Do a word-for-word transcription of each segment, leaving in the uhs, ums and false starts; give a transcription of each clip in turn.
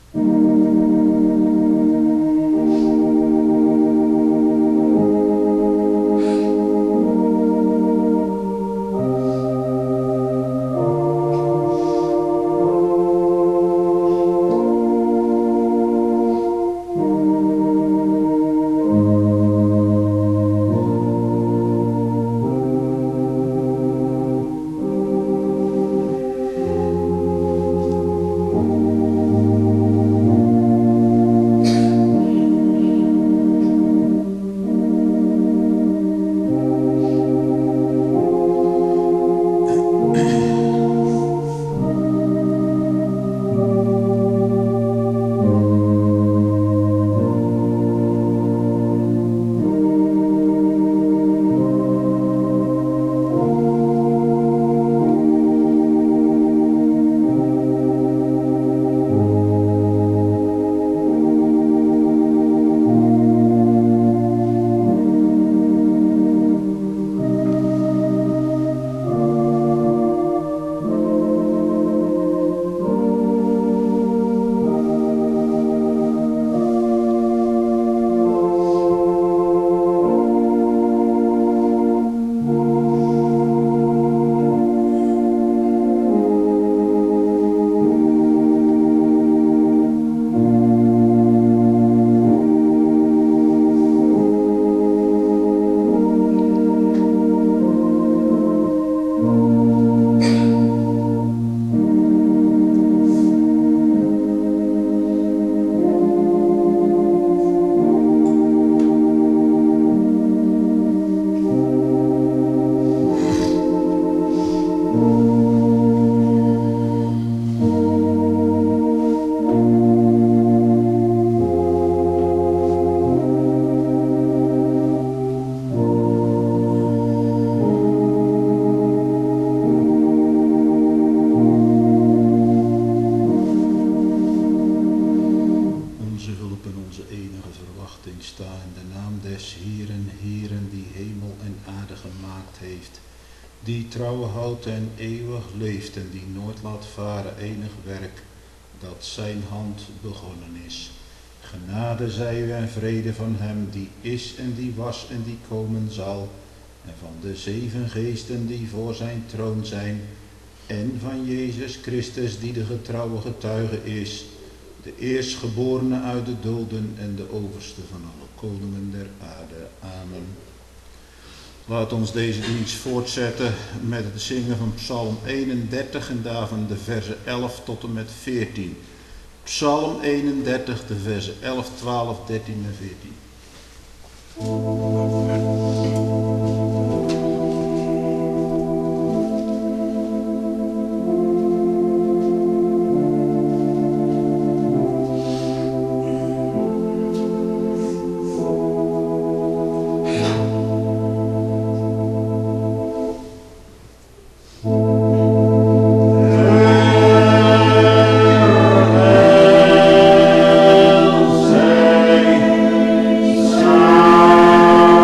die trouw houdt en eeuwig leeft en die nooit laat varen enig werk dat zijn hand begonnen is. Genade zij u en vrede van hem die is en die was en die komen zal, en van de zeven geesten die voor zijn troon zijn, en van Jezus Christus die de getrouwe getuige is, de eerstgeborene uit de doden en de overste van alle koningen der aarde. Amen. Laat ons deze dienst voortzetten met het zingen van Psalm eenendertig en daarvan de versen elf tot en met veertien. Psalm eenendertig, de versen elf, twaalf, dertien en veertien. Amen.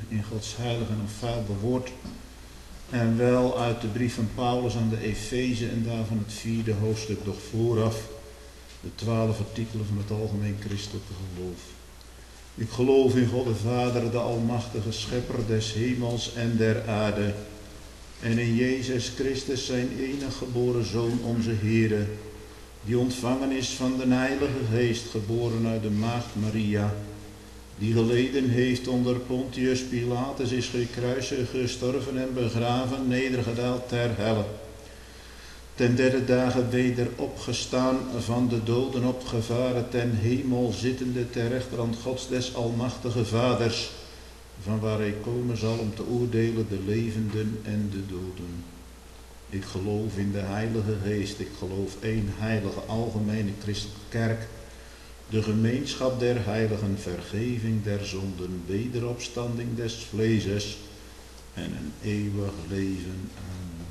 in Gods heilige en onfeilbaar woord. En wel uit de brief van Paulus aan de Efeze en daarvan het vierde hoofdstuk, doch vooraf de twaalf artikelen van het algemeen christelijke geloof. Ik geloof in God de Vader, de almachtige schepper des hemels en der aarde. En in Jezus Christus zijn enige geboren Zoon, onze Heere, die ontvangen is van de Heilige Geest, geboren uit de maagd Maria, die geleden heeft onder Pontius Pilatus, is gekruisigd, gestorven en begraven, nedergedaald ter helle. Ten derde dagen weder opgestaan, van de doden opgevaren, ten hemel zittende ter rechterhand Gods des almachtige Vaders, van waar hij komen zal om te oordelen de levenden en de doden. Ik geloof in de Heilige Geest, ik geloof één heilige algemene christelijke kerk, de gemeenschap der heiligen, vergeving der zonden, wederopstanding des vleeses en een eeuwig leven. Amen.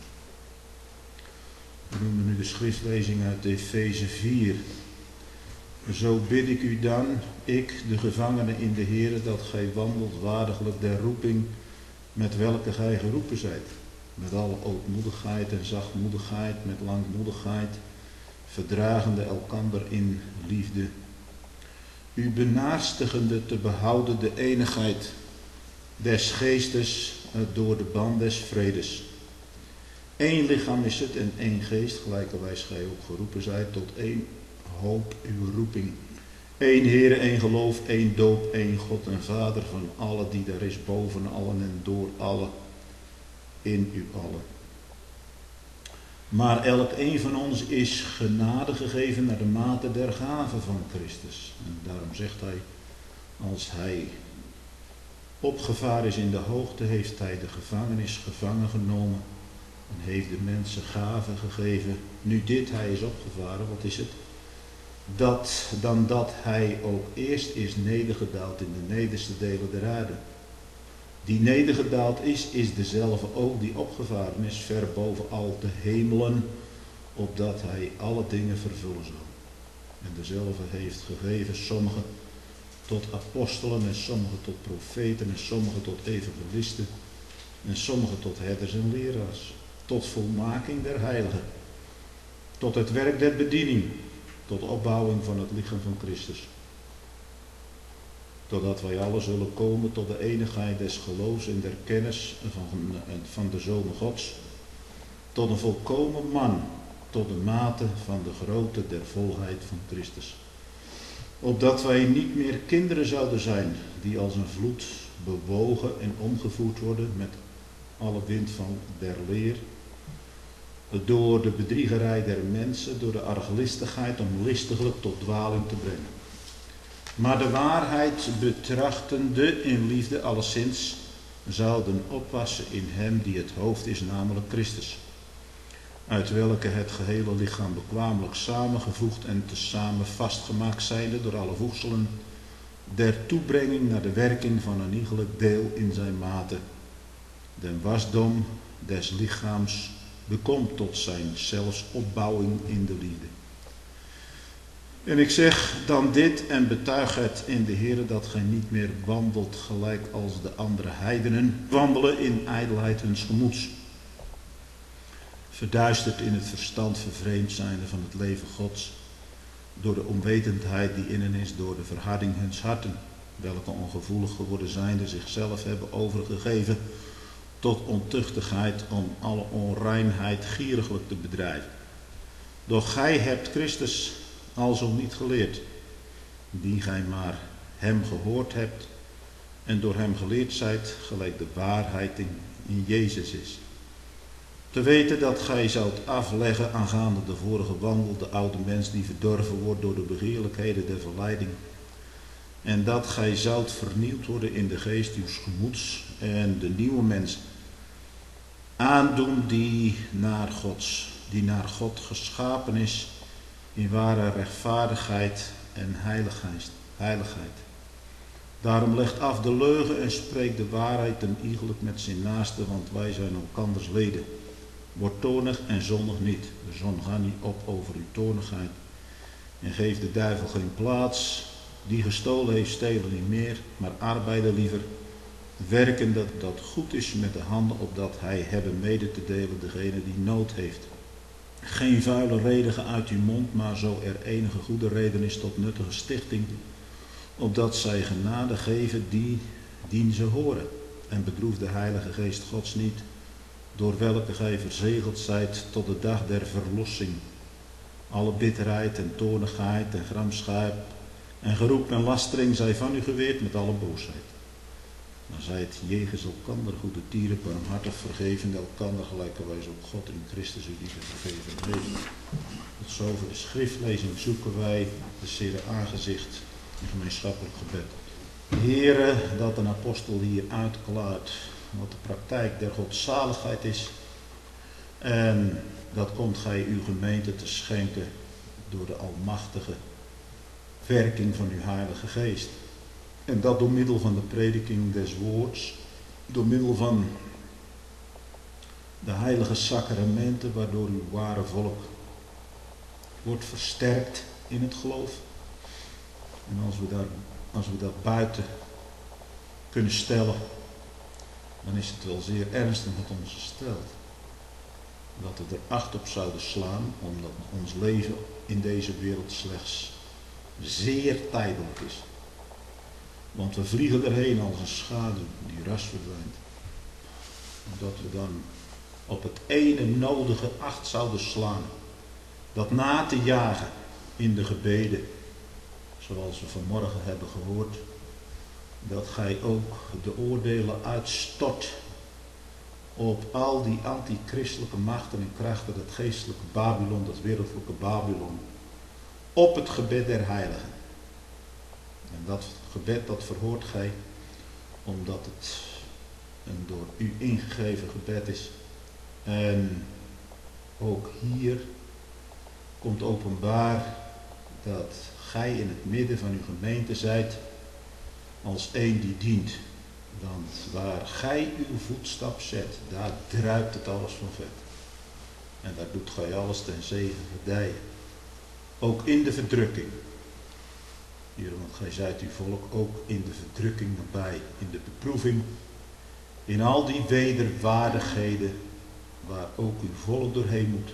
We noemen nu de schriftlezing uit Efeze vier. Zo bid ik u dan, ik, de gevangene in de Heere, dat gij wandelt waardiglijk der roeping met welke gij geroepen zijt. Met alle ootmoedigheid en zachtmoedigheid, met langmoedigheid, verdragende elkander in liefde. U benaarstigende te behouden de eenigheid des geestes door de band des vredes. Eén lichaam is het en één geest, gelijkerwijs gij ook geroepen zijt tot één hoop uw roeping. Eén Heere, één geloof, één doop, één God en Vader van alle die daar is, boven allen en door allen, in u allen. Maar elk een van ons is genade gegeven naar de mate der gave van Christus. En daarom zegt hij, als hij opgevaren is in de hoogte, heeft hij de gevangenis gevangen genomen en heeft de mensen gaven gegeven. Nu dit, hij is opgevaren, wat is het? Dat, dan dat hij ook eerst is nedergedaald in de nederste delen der aarde. Die nedergedaald is, is dezelfde ook die opgevaren is, ver boven al de hemelen, opdat hij alle dingen vervullen zal. En dezelfde heeft gegeven sommigen tot apostelen en sommigen tot profeten en sommigen tot evangelisten en sommigen tot herders en leraars. Tot volmaking der heiligen, tot het werk der bediening, tot opbouwing van het lichaam van Christus. Totdat wij alle zullen komen tot de eenigheid des geloofs en der kennis van, van de Zoon Gods, tot een volkomen man, tot de mate van de grootte der volheid van Christus. Opdat wij niet meer kinderen zouden zijn, die als een vloed bewogen en omgevoerd worden met alle wind van der leer, door de bedriegerij der mensen, door de arglistigheid om listiglijk tot dwaling te brengen. Maar de waarheid betrachtende in liefde alleszins zouden oppassen in hem die het hoofd is, namelijk Christus. Uit welke het gehele lichaam bekwamelijk samengevoegd en tezamen vastgemaakt zijnde door alle voegselen der toebrenging naar de werking van een iegelijk deel in zijn mate, den wasdom des lichaams bekomt tot zijn zelfs opbouwing in de liefde. En ik zeg dan dit en betuig het in de Heere, dat gij niet meer wandelt gelijk als de andere heidenen wandelen in ijdelheid huns gemoeds, verduisterd in het verstand, vervreemd zijnde van het leven Gods, door de onwetendheid die in hen is, door de verharding huns harten, welke ongevoelig geworden zijnde zichzelf hebben overgegeven tot ontuchtigheid, om alle onreinheid gieriglijk te bedrijven. Doch gij hebt Christus alzo niet geleerd, die gij maar hem gehoord hebt en door hem geleerd zijt, gelijk de waarheid in, in Jezus is. Te weten dat gij zoudt afleggen aangaande de vorige wandel, de oude mens die verdorven wordt door de begeerlijkheden der verleiding, en dat gij zoudt vernieuwd worden in de geest uws gemoeds en de nieuwe mens aandoen die naar Gods, die naar God geschapen is in ware rechtvaardigheid en heiligheid. heiligheid. Daarom legt af de leugen en spreekt de waarheid ten iegelijk met zijn naaste, want wij zijn elkanders leden. Word toornig en zondig niet. De zon gaat niet op over uw toornigheid. En geef de duivel geen plaats. Die gestolen heeft, stelen niet meer, maar arbeiden liever, werken dat dat goed is met de handen, opdat hij hebben mede te delen degene die nood heeft. Geen vuile reden uit uw mond, maar zo er enige goede reden is tot nuttige stichting, opdat zij genade geven die dien ze horen. En bedroef de Heilige Geest Gods niet, door welke gij verzegeld zijt tot de dag der verlossing. Alle bitterheid en toornigheid en gramschap en geroep en lastering zij van u geweerd met alle boosheid. Maar zij het jegens elkander goede tieren, barmhartig vergeven elkander gelijkerwijs op God in Christus u die vergeven heeft. Tot zover de schriftlezing zoeken wij de Heere aangezicht in gemeenschappelijk gebed. Heere, dat een apostel hier uitklaart wat de praktijk der godzaligheid is. En dat komt gij uw gemeente te schenken door de almachtige werking van uw Heilige Geest. En dat door middel van de prediking des woords, door middel van de heilige sacramenten, waardoor uw ware volk wordt versterkt in het geloof. En als we, daar, als we dat buiten kunnen stellen, dan is het wel zeer ernstig met ons gesteld. Dat we er acht op zouden slaan, omdat ons leven in deze wereld slechts zeer tijdelijk is. Want we vliegen erheen als een schaduw die ras verdwijnt. Omdat we dan op het ene nodige acht zouden slaan. Dat na te jagen in de gebeden, zoals we vanmorgen hebben gehoord. Dat gij ook de oordelen uitstort op al die antichristelijke machten en krachten, dat geestelijke Babylon, dat wereldlijke Babylon, op het gebed der heiligen. En dat gebed, dat verhoort gij, omdat het een door u ingegeven gebed is. En ook hier komt openbaar dat gij in het midden van uw gemeente zijt als een die dient. Want waar gij uw voetstap zet, daar druipt het alles van vet. En daar doet gij alles ten zegen gedijen. Ook in de verdrukking. Hier, want gij zijt uw volk ook in de verdrukking nabij, in de beproeving, in al die wederwaardigheden waar ook uw volk doorheen moet.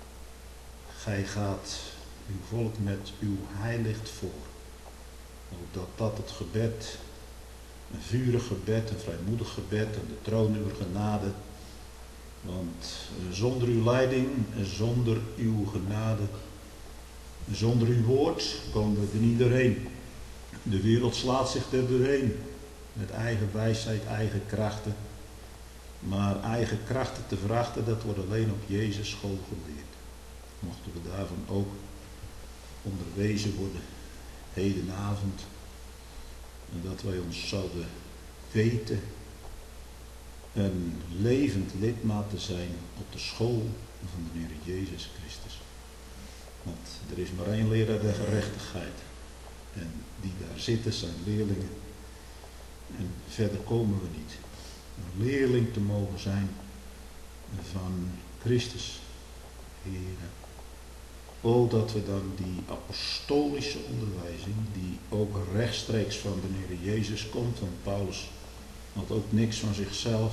Gij gaat uw volk met uw heilicht voor. Opdat dat het gebed, een vurig gebed, een vrijmoedig gebed en de troon uw genade. Want zonder uw leiding en zonder uw genade, zonder uw woord komen we er niet doorheen. De wereld slaat zich er doorheen. Met eigen wijsheid, eigen krachten. Maar eigen krachten te verachten, dat wordt alleen op Jezus school geleerd. Mochten we daarvan ook onderwezen worden, hedenavond. En dat wij ons zouden weten een levend lidmaat te zijn op de school van de Heer Jezus Christus. Want er is maar één leraar der gerechtigheid. En die daar zitten zijn leerlingen. En verder komen we niet. Een leerling te mogen zijn van Christus, Heer. O, dat we dan die apostolische onderwijzing, die ook rechtstreeks van de Heer Jezus komt, want Paulus had ook niks van zichzelf.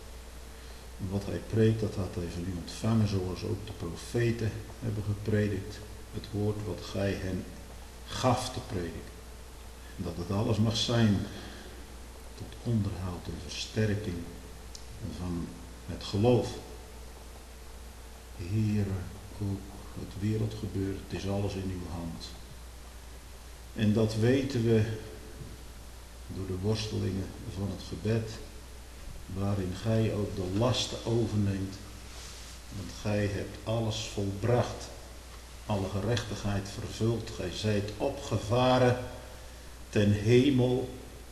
En wat hij preekt, dat had hij van u ontvangen, zoals ook de profeten hebben gepredikt. Het woord wat gij hen gaf te prediken. En dat het alles mag zijn tot onderhoud en versterking van het geloof. Heer, ook het wereldgebeuren, het is alles in uw hand. En dat weten we door de worstelingen van het gebed, waarin gij ook de lasten overneemt. Want gij hebt alles volbracht, alle gerechtigheid vervuld. Gij zijt opgevaren ten hemel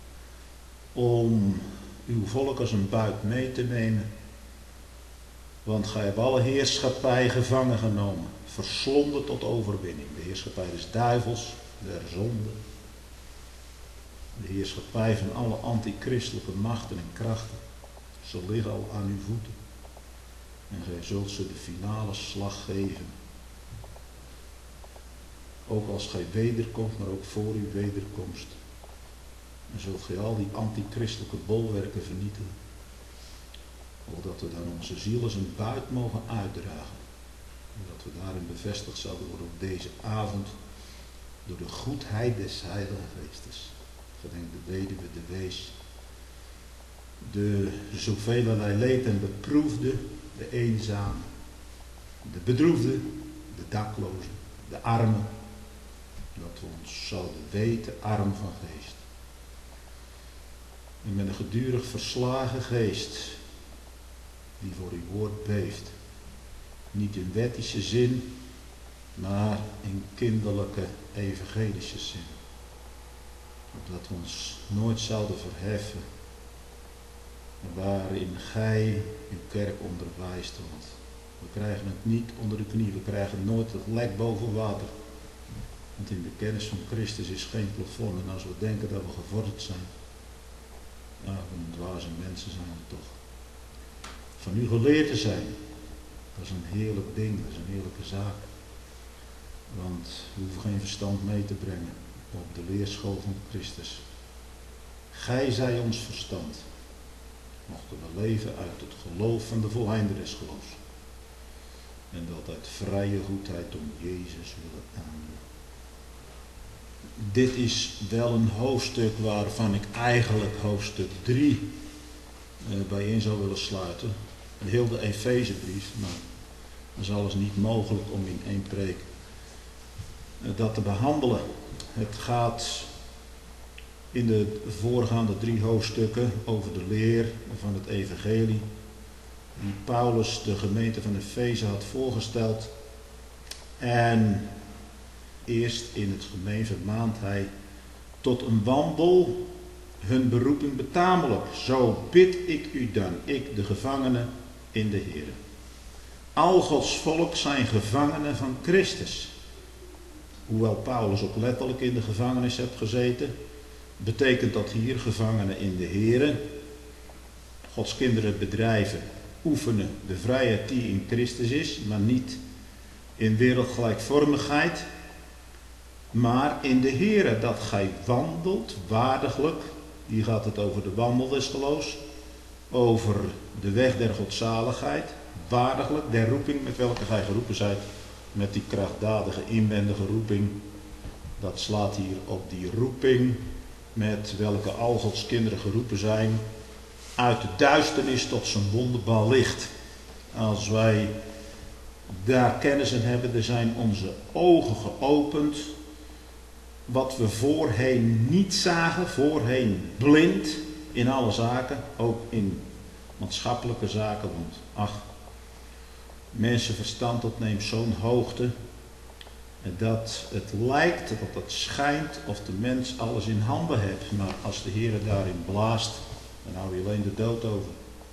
om uw volk als een buit mee te nemen. Want gij hebt alle heerschappij gevangen genomen, verslonden tot overwinning. De heerschappij des duivels, der zonde. De heerschappij van alle antichristelijke machten en krachten. Ze liggen al aan uw voeten. En gij zult ze de finale slag geven. Ook als gij wederkomt, maar ook voor uw wederkomst. En zult gij al die antichristelijke bolwerken vernietigen. Opdat we dan onze ziel als een buit mogen uitdragen. En dat we daarin bevestigd zouden worden op deze avond door de goedheid des Heilige Geestes. Gedenk de weduwe, de wees, de zovelerlei leed en beproefde, de eenzame, de bedroefde, de daklozen, de armen. Dat we ons zouden weten arm van geest. En met een gedurig verslagen geest die voor uw woord beeft. Niet in wettische zin, maar in kinderlijke evangelische zin. Opdat we ons nooit zouden verheffen waarin gij uw kerk onderwijst. Want we krijgen het niet onder de knie, we krijgen nooit het lek boven water. Want in de kennis van Christus is geen plafond. En als we denken dat we gevorderd zijn, nou, een dwaze mensen zijn we toch. Van u geleerd te zijn, dat is een heerlijk ding, dat is een heerlijke zaak. Want we hoeven geen verstand mee te brengen op de leerschool van Christus. Gij zij ons verstand. Mochten we leven uit het geloof van de volleinder des geloofs. En dat uit vrije goedheid om Jezus willen aandoen. Dit is wel een hoofdstuk waarvan ik eigenlijk hoofdstuk drie eh, bijeen zou willen sluiten. Heel de Efezebrief, maar dat is alles niet mogelijk om in één preek eh, dat te behandelen. Het gaat in de voorgaande drie hoofdstukken over de leer van het evangelie, die Paulus de gemeente van Efeze had voorgesteld. En eerst in het gemeen vermaant hij tot een wandel hun beroeping betamelijk. Zo bid ik u dan, ik de gevangenen in de Heer. Al Gods volk zijn gevangenen van Christus. Hoewel Paulus ook letterlijk in de gevangenis heeft gezeten, betekent dat hier gevangenen in de Heer. Gods kinderen bedrijven, oefenen de vrijheid die in Christus is, maar niet in wereldgelijkvormigheid, maar in de Heere, dat gij wandelt waardiglijk. Hier gaat het over de wandel des geloofs, over de weg der godzaligheid, waardiglijk der roeping met welke gij geroepen zijt, met die krachtdadige inwendige roeping. Dat slaat hier op die roeping met welke al Gods kinderen geroepen zijn, uit de duisternis tot zijn wonderbaar licht. Als wij daar kennis in hebben, er zijn onze ogen geopend. Wat we voorheen niet zagen, voorheen blind in alle zaken, ook in maatschappelijke zaken. Want ach, mensenverstand dat neemt zo'n hoogte dat het lijkt, dat het schijnt of de mens alles in handen heeft. Maar als de Heer daarin blaast, dan hou je alleen de dood over.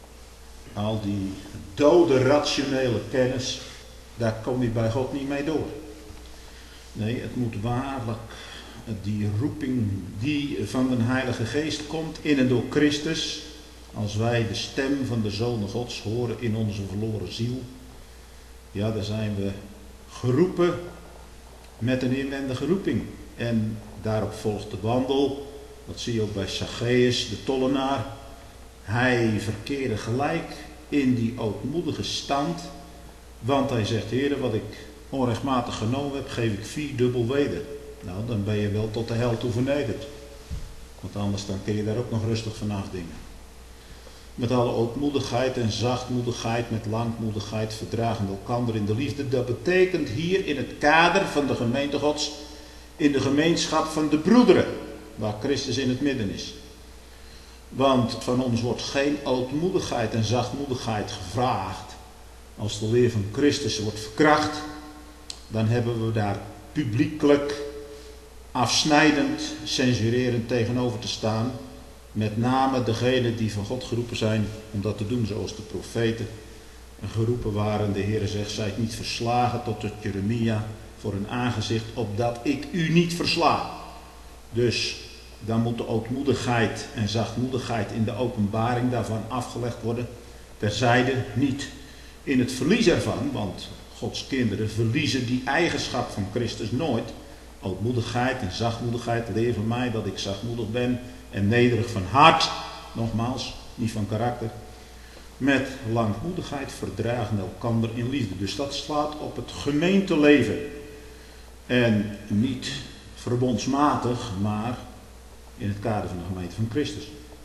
Al die dode rationele kennis, daar kom je bij God niet mee door. Nee, het moet waarlijk die roeping die van de Heilige Geest komt in en door Christus. Als wij de stem van de Zoon Gods horen in onze verloren ziel. Ja, dan zijn we geroepen met een inwendige roeping. En daarop volgt de wandel. Dat zie je ook bij Zacchaeus, de tollenaar. Hij verkeerde gelijk in die ootmoedige stand. Want hij zegt, Heere, wat ik onrechtmatig genomen heb, geef ik vierdubbel weder. Nou, dan ben je wel tot de hel toe vernederd. Want anders dan kun je daar ook nog rustig van afdingen. Met alle ootmoedigheid en zachtmoedigheid, met langmoedigheid, verdragend elkander in de liefde. Dat betekent hier in het kader van de gemeente Gods, in de gemeenschap van de broederen, waar Christus in het midden is. Want van ons wordt geen ootmoedigheid en zachtmoedigheid gevraagd. Als de leer van Christus wordt verkracht, dan hebben we daar publiekelijk, afsnijdend, censurerend tegenover te staan. Met name degenen die van God geroepen zijn om dat te doen, zoals de profeten geroepen waren. De Heere zegt, zijt niet verslagen tot het Jeremia voor een aangezicht, opdat ik u niet versla. Dus dan moet de ootmoedigheid en zachtmoedigheid in de openbaring daarvan afgelegd worden. Terzijde niet in het verlies ervan, want Gods kinderen verliezen die eigenschap van Christus nooit. Ootmoedigheid en zachtmoedigheid, leer van mij dat ik zachtmoedig ben en nederig van hart, nogmaals, niet van karakter, met langmoedigheid verdragen elkander in liefde. Dus dat slaat op het gemeenteleven. En niet verbondsmatig, maar in het kader van de gemeente van Christus.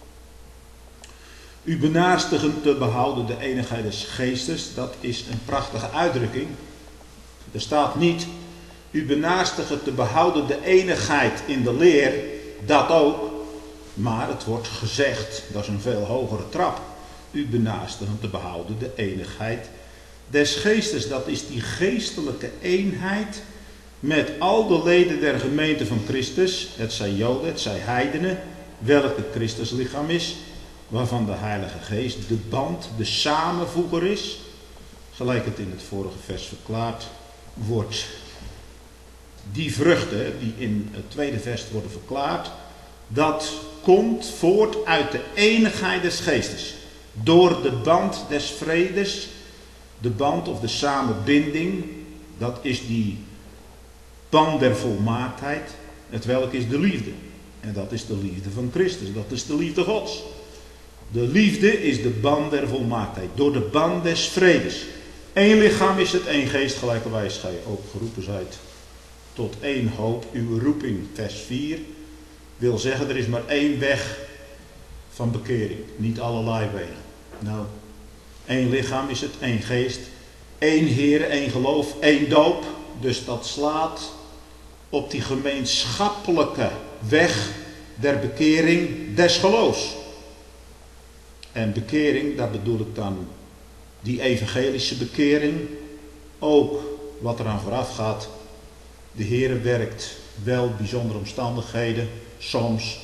U benaarstigen te behouden de eenigheid des geestes, dat is een prachtige uitdrukking. Er staat niet, u benaarstigen te behouden de eenigheid in de leer, dat ook. Maar het wordt gezegd, dat is een veel hogere trap. U benaastigen te behouden de eenigheid des geestes. Dat is die geestelijke eenheid met al de leden der gemeente van Christus. Het zij Joden, het zij heidenen, welke Christus lichaam is. Waarvan de Heilige Geest de band, de samenvoeger is. Gelijk het in het vorige vers verklaard wordt. Die vruchten die in het tweede vers worden verklaard, dat komt voort uit de eenigheid des geestes. Door de band des vredes, de band of de samenbinding, dat is die band der volmaaktheid, het welk is de liefde. En dat is de liefde van Christus, dat is de liefde Gods. De liefde is de band der volmaaktheid, door de band des vredes. Eén lichaam is het, één geest, gelijkerwijs gij ook geroepen zijt tot één hoop. Uw roeping, vers vier, wil zeggen er is maar één weg van bekering, niet allerlei wegen. Nou, één lichaam is het, één geest, één Heer, één geloof, één doop. Dus dat slaat op die gemeenschappelijke weg der bekering des geloofs. En bekering, daar bedoel ik dan die evangelische bekering, ook wat eraan vooraf gaat. De Heer werkt wel bijzondere omstandigheden, soms,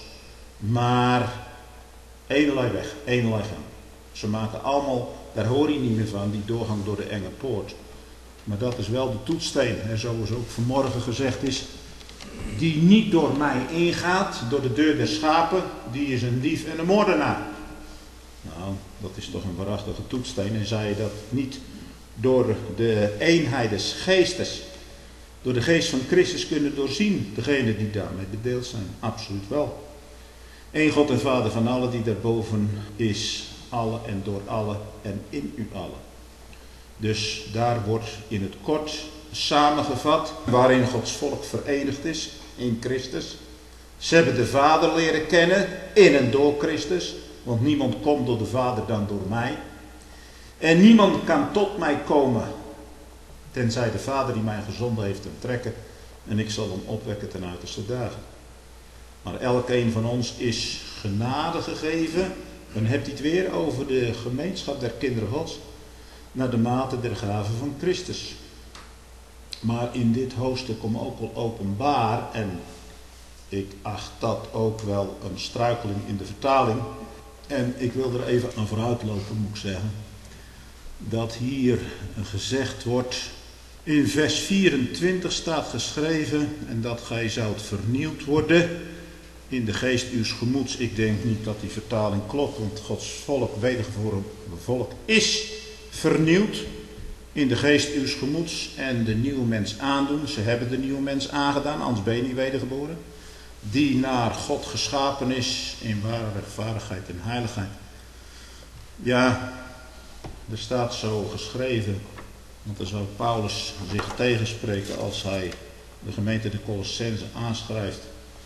maar eenerlei weg, eenerlei gang. Ze maken allemaal, daar hoor je niet meer van, die doorgang door de enge poort. Maar dat is wel de toetssteen, en zoals ook vanmorgen gezegd is, die niet door mij ingaat, door de deur der schapen, die is een dief en een moordenaar. Nou, dat is toch een waarachtige toetssteen. En zij dat niet door de eenheid des geestes, door de geest van Christus kunnen doorzien, degene die daarmee bedeeld zijn? Absoluut wel. Eén God en Vader van allen die daarboven is, alle en door alle en in u allen. Dus daar wordt in het kort samengevat waarin Gods volk verenigd is in Christus. Ze hebben de Vader leren kennen in en door Christus. Want niemand komt door de Vader dan door mij. En niemand kan tot mij komen, tenzij de Vader die mij gezonden heeft hem trekken. En ik zal hem opwekken ten uiterste dagen. Maar elkeen van ons is genade gegeven. Dan hebt hij het weer over de gemeenschap der kinderen Gods. Naar de mate der gave van Christus. Maar in dit hoofdstuk komt ook wel openbaar. En ik acht dat ook wel een struikeling in de vertaling. En ik wil er even aan vooruitlopen, moet ik zeggen. Dat hier gezegd wordt. In vers vierentwintig staat geschreven. En dat gij zoudt vernieuwd worden. In de geest uws gemoeds. Ik denk niet dat die vertaling klopt. Want Gods volk, wedergeboren volk, is vernieuwd. In de geest uws gemoeds. En de nieuwe mens aandoen. Ze hebben de nieuwe mens aangedaan. Anders ben je niet wedergeboren. Die naar God geschapen is in ware rechtvaardigheid en heiligheid. Ja, er staat zo geschreven, want dan zou Paulus zich tegenspreken als hij de gemeente de Colossense aanschrijft.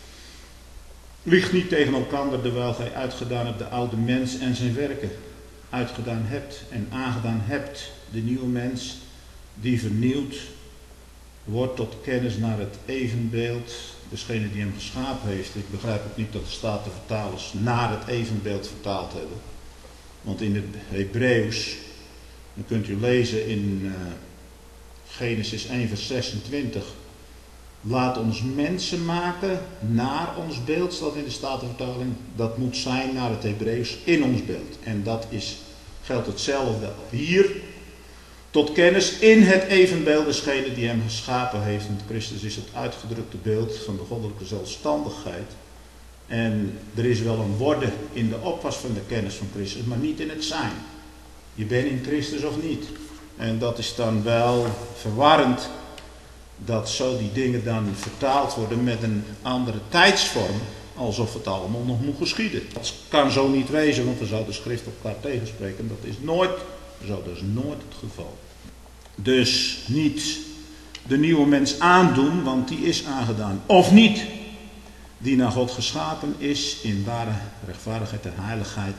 Liegt niet tegen elkander, terwijl gij uitgedaan hebt de oude mens en zijn werken. Uitgedaan hebt en aangedaan hebt de nieuwe mens die vernieuwd wordt tot kennis naar het evenbeeld. Degene die hem geschapen heeft. Ik begrijp ook niet dat de Statenvertalers naar het evenbeeld vertaald hebben. Want in het Hebreeuws, dan kunt u lezen in uh, Genesis één vers zesentwintig. Laat ons mensen maken naar ons beeld, staat in de Statenvertaling. Dat moet zijn naar het Hebreeuws in ons beeld. En dat is, geldt hetzelfde hier. Tot kennis in het evenbeeld desgene die hem geschapen heeft. Want Christus is het uitgedrukte beeld van de goddelijke zelfstandigheid. En er is wel een worden in de opwas van de kennis van Christus, maar niet in het zijn. Je bent in Christus of niet. En dat is dan wel verwarrend dat zo die dingen dan vertaald worden met een andere tijdsvorm. alsof het allemaal nog moet geschieden. Dat kan zo niet wezen, want dan zou de schrift elkaar tegenspreken. Dat is nooit zo, dat is nooit het geval. Dus niet de nieuwe mens aandoen, want die is aangedaan. Of niet, die naar God geschapen is in ware rechtvaardigheid en heiligheid.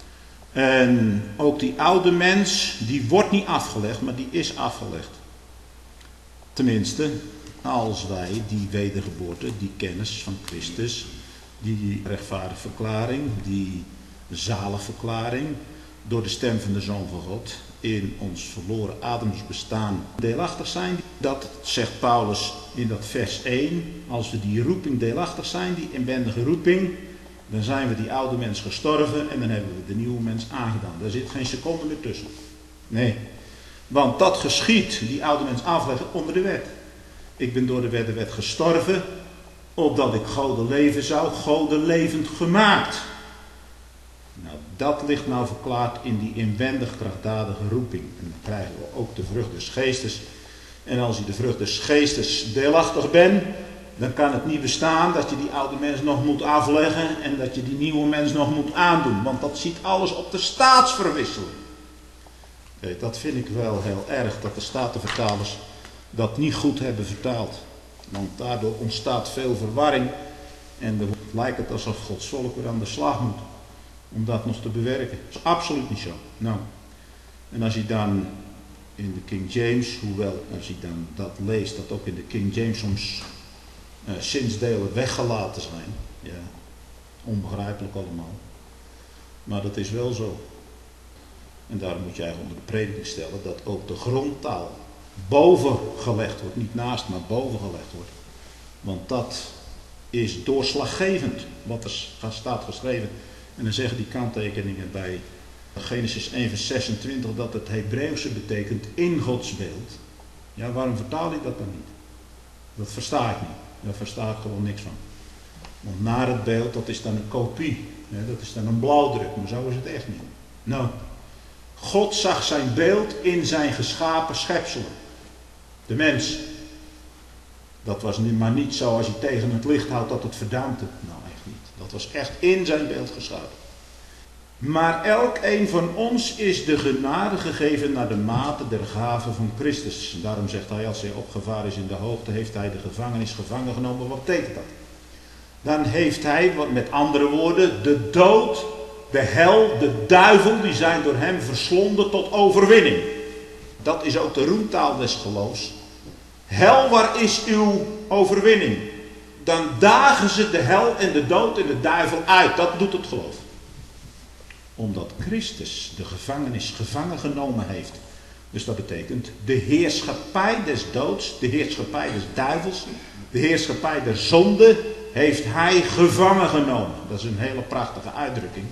En ook die oude mens, die wordt niet afgelegd, maar die is afgelegd. Tenminste, als wij die wedergeboorte, die kennis van Christus, die rechtvaardige verklaring, die zaligverklaring, door de stem van de Zoon van God in ons verloren Adams bestaan deelachtig zijn. Dat zegt Paulus in dat vers één. Als we die roeping deelachtig zijn, die inwendige roeping, dan zijn we die oude mens gestorven en dan hebben we de nieuwe mens aangedaan. Daar zit geen seconde meer tussen. Nee, want dat geschiet, die oude mens afleggen, onder de wet. Ik ben door de wet de wet gestorven, opdat ik Gode leven zou, Gode levend gemaakt. Nou, dat ligt nou verklaard in die inwendig krachtdadige roeping. En dan krijgen we ook de vrucht des geestes. En als je de vrucht des geestes deelachtig bent, dan kan het niet bestaan dat je die oude mens nog moet afleggen en dat je die nieuwe mens nog moet aandoen. Want dat ziet alles op de staatsverwisseling. Dat vind ik wel heel erg, dat de statenvertalers dat niet goed hebben vertaald. Want daardoor ontstaat veel verwarring en dan lijkt het alsof Gods volk weer aan de slag moet om dat nog te bewerken. Dat is absoluut niet zo. Nou, en als je dan in de King James, hoewel als je dan dat leest, dat ook in de King James soms uh, zinsdelen weggelaten zijn. Ja, onbegrijpelijk allemaal. Maar dat is wel zo. En daarom moet je eigenlijk onder de prediking stellen dat ook de grondtaal boven gelegd wordt. Niet naast, maar boven gelegd wordt. Want dat is doorslaggevend wat er staat geschreven. En dan zeggen die kanttekeningen bij Genesis één vers zesentwintig dat het Hebreeuwse betekent in Gods beeld. Ja, waarom vertaal ik dat dan niet? Dat versta ik niet. Daar versta ik gewoon niks van. Want naar het beeld, dat is dan een kopie. Ja, dat is dan een blauwdruk, maar zo is het echt niet. Nou, God zag zijn beeld in zijn geschapen schepselen. De mens. Dat was nu maar niet zo als je tegen het licht houdt dat het verdampte. Nou, echt niet. Dat was echt in zijn beeld geschapen. Maar elk een van ons is de genade gegeven naar de mate der gave van Christus. Daarom zegt hij, als hij opgevaren is in de hoogte, heeft hij de gevangenis gevangen genomen. Wat betekent dat? Dan heeft hij, met andere woorden, de dood, de hel, de duivel, die zijn door hem verslonden tot overwinning. Dat is ook de roemtaal des geloofs. Hel, waar is uw overwinning? Dan dagen ze de hel en de dood en de duivel uit. Dat doet het geloof. Omdat Christus de gevangenis gevangen genomen heeft. Dus dat betekent de heerschappij des doods, de heerschappij des duivels, de heerschappij der zonde heeft hij gevangen genomen. Dat is een hele prachtige uitdrukking.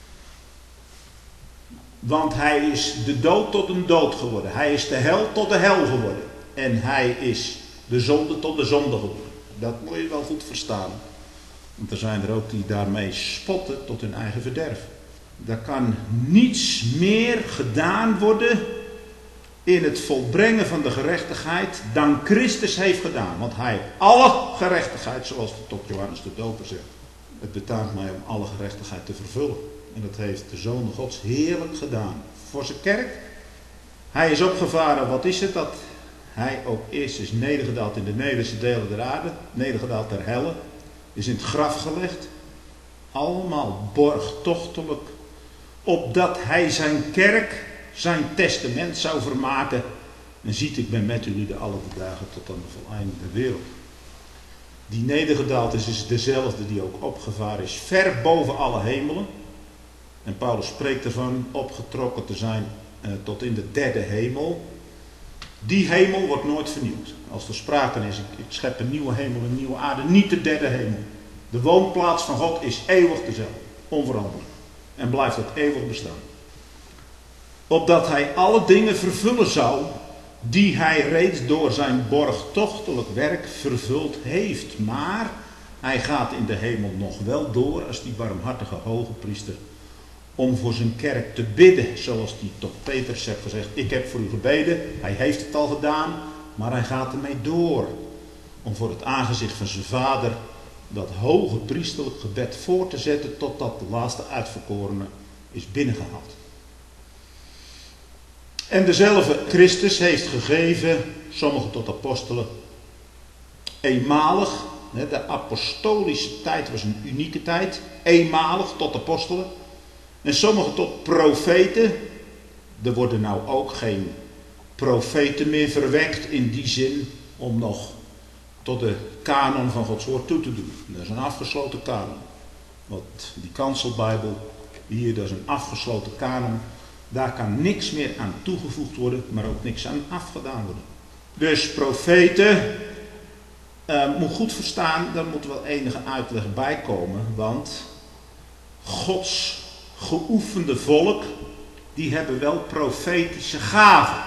Want hij is de dood tot een dood geworden. Hij is de hel tot de hel geworden. En hij is de zonde tot de zonde geworden. Dat moet je wel goed verstaan. Want er zijn er ook die daarmee spotten tot hun eigen verderf. Er kan niets meer gedaan worden in het volbrengen van de gerechtigheid dan Christus heeft gedaan. Want hij heeft alle gerechtigheid, zoals het tot Johannes de Doper zegt. Het betaamt mij om alle gerechtigheid te vervullen. En dat heeft de Zoon Gods heerlijk gedaan. Voor zijn kerk. Hij is opgevaren, wat is het? Dat hij ook eerst is nedergedaald in de nederste delen der aarde. Nedergedaald ter helle. Is in het graf gelegd. Allemaal borgtochtelijk. Opdat hij zijn kerk, zijn testament zou vermaken. En ziet, ik ben met jullie de alle dagen tot aan de voleinding der wereld. Die nedergedaald is, is dezelfde die ook opgevaren is. Ver boven alle hemelen. En Paulus spreekt ervan opgetrokken te zijn eh, tot in de derde hemel. Die hemel wordt nooit vernieuwd. Als er sprake is, ik, ik schep een nieuwe hemel, een nieuwe aarde. Niet de derde hemel. De woonplaats van God is eeuwig dezelfde. Onveranderlijk. En blijft dat eeuwig bestaan. Opdat hij alle dingen vervullen zou die hij reeds door zijn borgtochtelijk werk vervuld heeft. Maar hij gaat in de hemel nog wel door als die barmhartige hoge priester. Om voor zijn kerk te bidden. Zoals hij tot Petrus heeft gezegd. Ik heb voor u gebeden. Hij heeft het al gedaan. Maar hij gaat ermee door. Om voor het aangezicht van zijn vader dat hoge priesterlijk gebed voor te zetten totdat de laatste uitverkorene is binnengehaald. En dezelfde Christus heeft gegeven, sommigen tot apostelen, eenmalig. De apostolische tijd was een unieke tijd, eenmalig tot apostelen. En sommigen tot profeten. Er worden nou ook geen profeten meer verwekt in die zin om nog tot de kanon van Gods woord toe te doen. Dat is een afgesloten kanon. Want die kanselbijbel hier, dat is een afgesloten kanon. Daar kan niks meer aan toegevoegd worden, maar ook niks aan afgedaan worden. Dus profeten, uh, moet goed verstaan, daar moet wel enige uitleg bij komen. Want Gods geoefende volk, die hebben wel profetische gaven.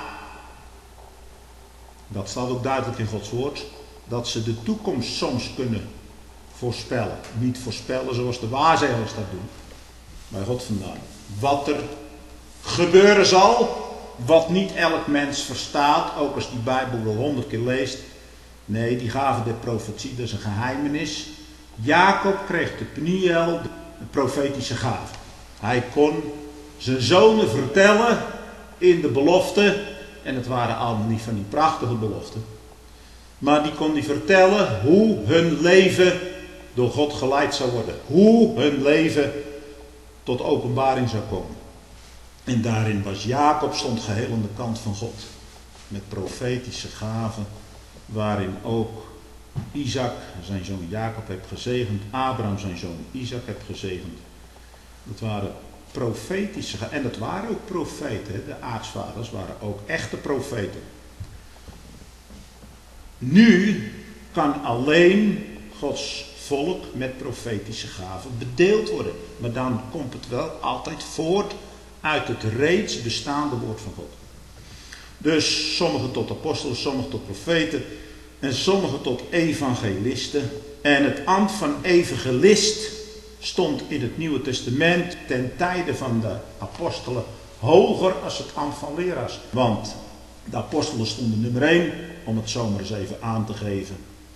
Dat staat ook duidelijk in Gods woord. Dat ze de toekomst soms kunnen voorspellen. Niet voorspellen zoals de waarzegers dat doen. Bij God vandaan. Wat er gebeuren zal. Wat niet elk mens verstaat. Ook als die Bijbel wel honderd keer leest. Nee, die gaven der profetie, dat is een geheimenis. Jacob kreeg de Pniel, de profetische gave. Hij kon zijn zonen vertellen in de belofte. En het waren allemaal niet van die prachtige beloften. Maar die kon hij vertellen hoe hun leven door God geleid zou worden. Hoe hun leven tot openbaring zou komen. En daarin was Jacob, stond geheel aan de kant van God. Met profetische gaven. Waarin ook Isaac, zijn zoon Jacob, heeft gezegend. Abraham, zijn zoon Isaac, heeft gezegend. Dat waren profetische gaven. En dat waren ook profeten. De aartsvaders waren ook echte profeten. Nu kan alleen Gods volk met profetische gaven bedeeld worden. Maar dan komt het wel altijd voort uit het reeds bestaande woord van God. Dus sommigen tot apostelen, sommigen tot profeten en sommigen tot evangelisten. En het ambt van evangelist stond in het Nieuwe Testament ten tijde van de apostelen hoger als het ambt van leraars. Want de apostelen stonden nummer één, om het zo maar eens even aan te geven.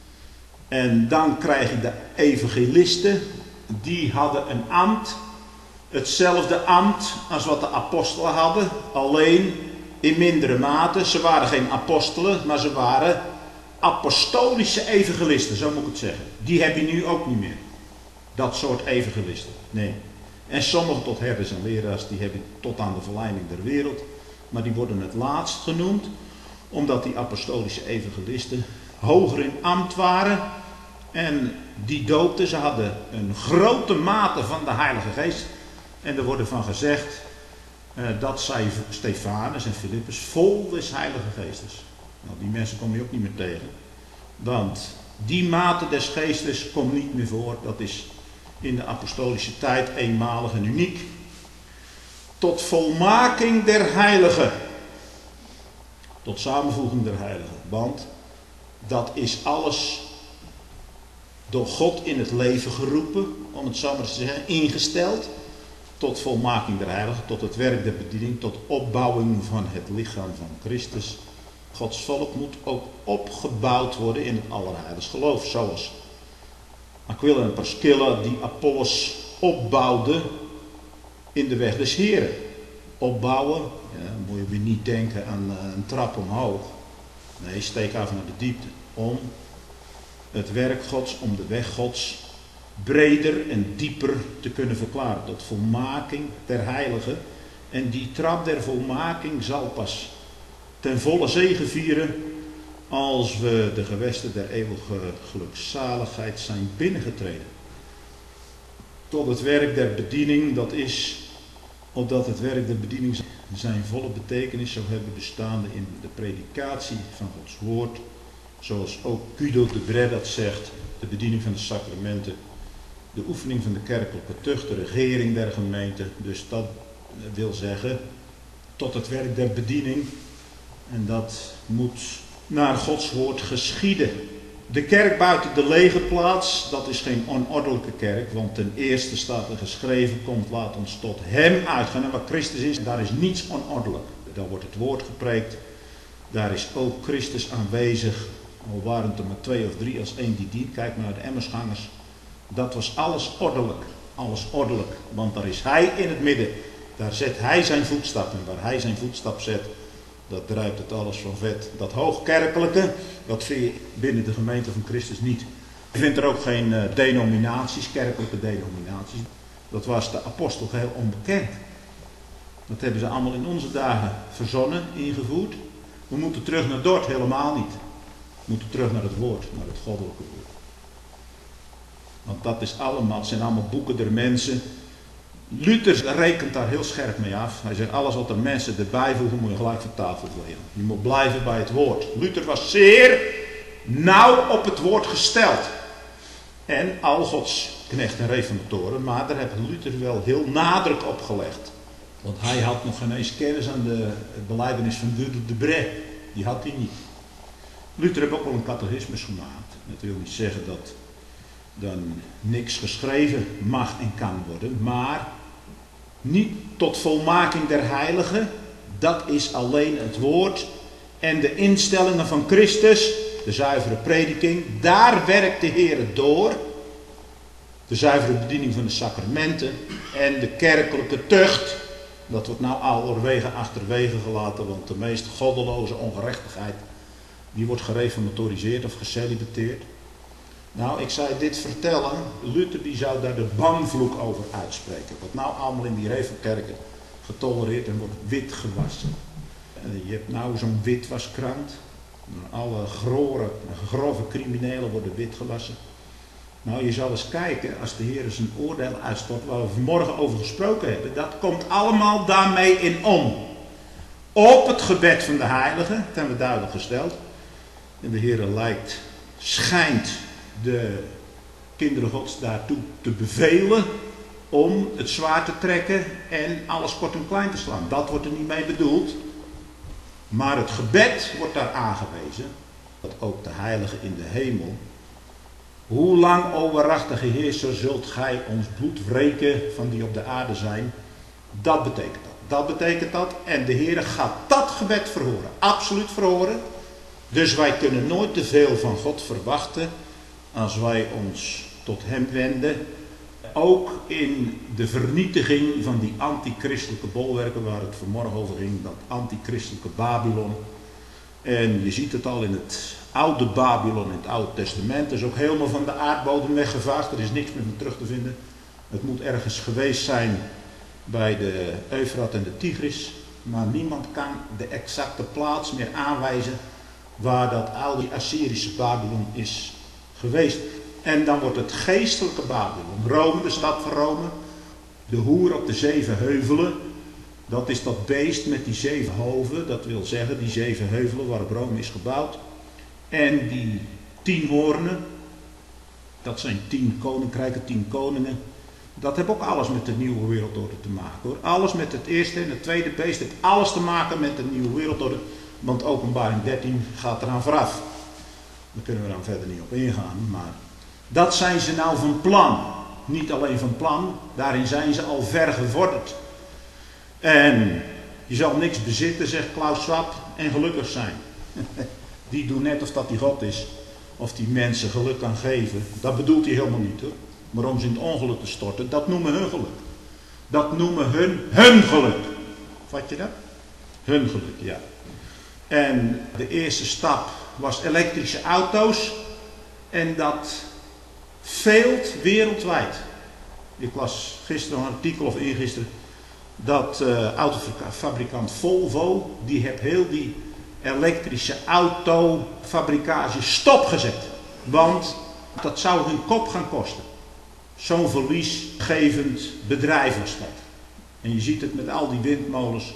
En dan krijg je de evangelisten, die hadden een ambt, hetzelfde ambt als wat de apostelen hadden, alleen in mindere mate. Ze waren geen apostelen, maar ze waren apostolische evangelisten, zo moet ik het zeggen. Die heb je nu ook niet meer. Dat soort evangelisten. Nee. En sommigen tot herders en leraars, die heb je tot aan de verleiding der wereld. Maar die worden het laatst genoemd, omdat die apostolische evangelisten hoger in ambt waren. En die doopten, ze hadden een grote mate van de Heilige Geest. En er wordt van gezegd, uh, dat zij Stefanus en Filippus vol des Heilige Geestes. Nou, die mensen kom je ook niet meer tegen. Want die mate des Geestes komt niet meer voor. Dat is in de apostolische tijd eenmalig en uniek. Tot volmaking der heiligen. Tot samenvoeging der heiligen. Want dat is alles door God in het leven geroepen. Om het zo maar te zeggen, ingesteld. Tot volmaking der heiligen. Tot het werk der bediening. Tot opbouwing van het lichaam van Christus. Gods volk moet ook opgebouwd worden in het allerheiligst geloof. Zoals Aquila en Priscilla die Apollos opbouwden in de weg des Heren. Opbouwen, ja, moet je weer niet denken aan een trap omhoog. Nee, steek af naar de diepte. Om het werk Gods, om de weg Gods breder en dieper te kunnen verklaren. Tot volmaking der heiligen. En die trap der volmaking zal pas ten volle zegevieren als we de gewesten der eeuwige gelukzaligheid zijn binnengetreden. Tot het werk der bediening, dat is opdat het werk der bediening zijn volle betekenis zou hebben bestaande in de predikatie van Gods woord. Zoals ook Guido de Bret dat zegt, de bediening van de sacramenten, de oefening van de kerkelijke tucht, de regering der gemeente. Dus dat wil zeggen, tot het werk der bediening. En dat moet naar Gods woord geschieden. De kerk buiten de lege plaats, dat is geen onordelijke kerk. Want ten eerste staat er geschreven, komt laat ons tot hem uitgaan. En wat Christus is, daar is niets onordelijk. Daar wordt het woord gepreekt. Daar is ook Christus aanwezig. Al waren het er maar twee of drie als één die dient. Kijk maar naar de emmersgangers. Dat was alles ordelijk. Alles ordelijk. Want daar is hij in het midden. Daar zet hij zijn voetstap. En waar hij zijn voetstap zet, dat druipt het alles van vet. Dat hoogkerkelijke, dat vind je binnen de gemeente van Christus niet. Je vindt er ook geen uh, denominaties, kerkelijke denominaties. Dat was de apostel geheel onbekend. Dat hebben ze allemaal in onze dagen verzonnen, ingevoerd. We moeten terug naar Dort, helemaal niet. We moeten terug naar het woord, naar het goddelijke woord. Want dat is allemaal, het zijn allemaal boeken der mensen. Luther rekent daar heel scherp mee af. Hij zegt, alles wat de mensen erbij voegen, moet je gelijk van tafel vegen. Je moet blijven bij het woord. Luther was zeer nauw op het woord gesteld. En al Gods knechten en reformatoren, maar daar heeft Luther wel heel nadruk op gelegd. Want hij had nog geen eens kennis aan de belijdenis van Guido de Brès. Die had hij niet. Luther heeft ook wel een catechismus gemaakt. Dat wil niet zeggen dat dan niks geschreven mag en kan worden. Maar niet tot volmaking der heiligen. Dat is alleen het woord. En de instellingen van Christus. De zuivere prediking. Daar werkt de Heer door. De zuivere bediening van de sacramenten. En de kerkelijke tucht. Dat wordt nou allerwege achterwege gelaten. Want de meest goddeloze ongerechtigheid, die wordt gereformatoriseerd of gecelibateerd. Nou, ik zou dit vertellen. Luther die zou daar de banvloek over uitspreken. Wat nou allemaal in die reformkerken getolereerd en wordt wit gewassen. En je hebt nou zo'n witwaskrant. Alle grove, grove criminelen worden wit gewassen. Nou, je zal eens kijken, als de Heer zijn oordeel uitstort, waar we vanmorgen over gesproken hebben, dat komt allemaal daarmee in om. Op het gebed van de heiligen, dat hebben we duidelijk gesteld. En de Heer lijkt, schijnt de kinderen Gods daartoe te bevelen om het zwaard te trekken en alles kort en klein te slaan. Dat wordt er niet mee bedoeld. Maar het gebed wordt daar aangewezen, dat ook de heiligen in de hemel. Hoe lang, o waarachtige Heerser, zult gij ons bloed wreken van die op de aarde zijn? Dat betekent dat. Dat betekent dat. En de Heer gaat dat gebed verhoren. Absoluut verhoren. Dus wij kunnen nooit te veel van God verwachten als wij ons tot hem wenden. Ook in de vernietiging van die antichristelijke bolwerken waar het vanmorgen over ging. Dat antichristelijke Babylon. En je ziet het al in het oude Babylon in het Oude Testament. Het is ook helemaal van de aardbodem weggevaagd. Er is niks meer van terug te vinden. Het moet ergens geweest zijn bij de Eufrat en de Tigris. Maar niemand kan de exacte plaats meer aanwijzen waar dat oude Assyrische Babylon is geweest. En dan wordt het geestelijke Babylon, Rome, de stad van Rome, de hoer op de zeven heuvelen. Dat is dat beest met die zeven hoven, dat wil zeggen die zeven heuvelen waarop Rome is gebouwd. En die tien hoornen, dat zijn tien koninkrijken, tien koningen. Dat heeft ook alles met de nieuwe wereldorde te maken hoor. Alles met het eerste en het tweede beest heeft alles te maken met de nieuwe wereldorde. Want Openbaring dertien gaat eraan vooraf. Daar kunnen we dan verder niet op ingaan. Maar dat zijn ze nou van plan. Niet alleen van plan, daarin zijn ze al ver gevorderd. En je zal niks bezitten, zegt Klaus Schwab, en gelukkig zijn. Die doen net of dat die God is. Of die mensen geluk kan geven. Dat bedoelt hij helemaal niet hoor. Maar om ze in het ongeluk te storten, dat noemen hun geluk. Dat noemen hun hun geluk. Vat je dat? Hun geluk, ja. En de eerste stap was elektrische auto's. En dat veelt wereldwijd. Ik las gisteren een artikel of eergisteren. Dat uh, autofabrikant Volvo, die heeft heel die elektrische autofabricage stopgezet. Want dat zou hun kop gaan kosten. Zo'n verliesgevend bedrijf was dat. En je ziet het met al die windmolens.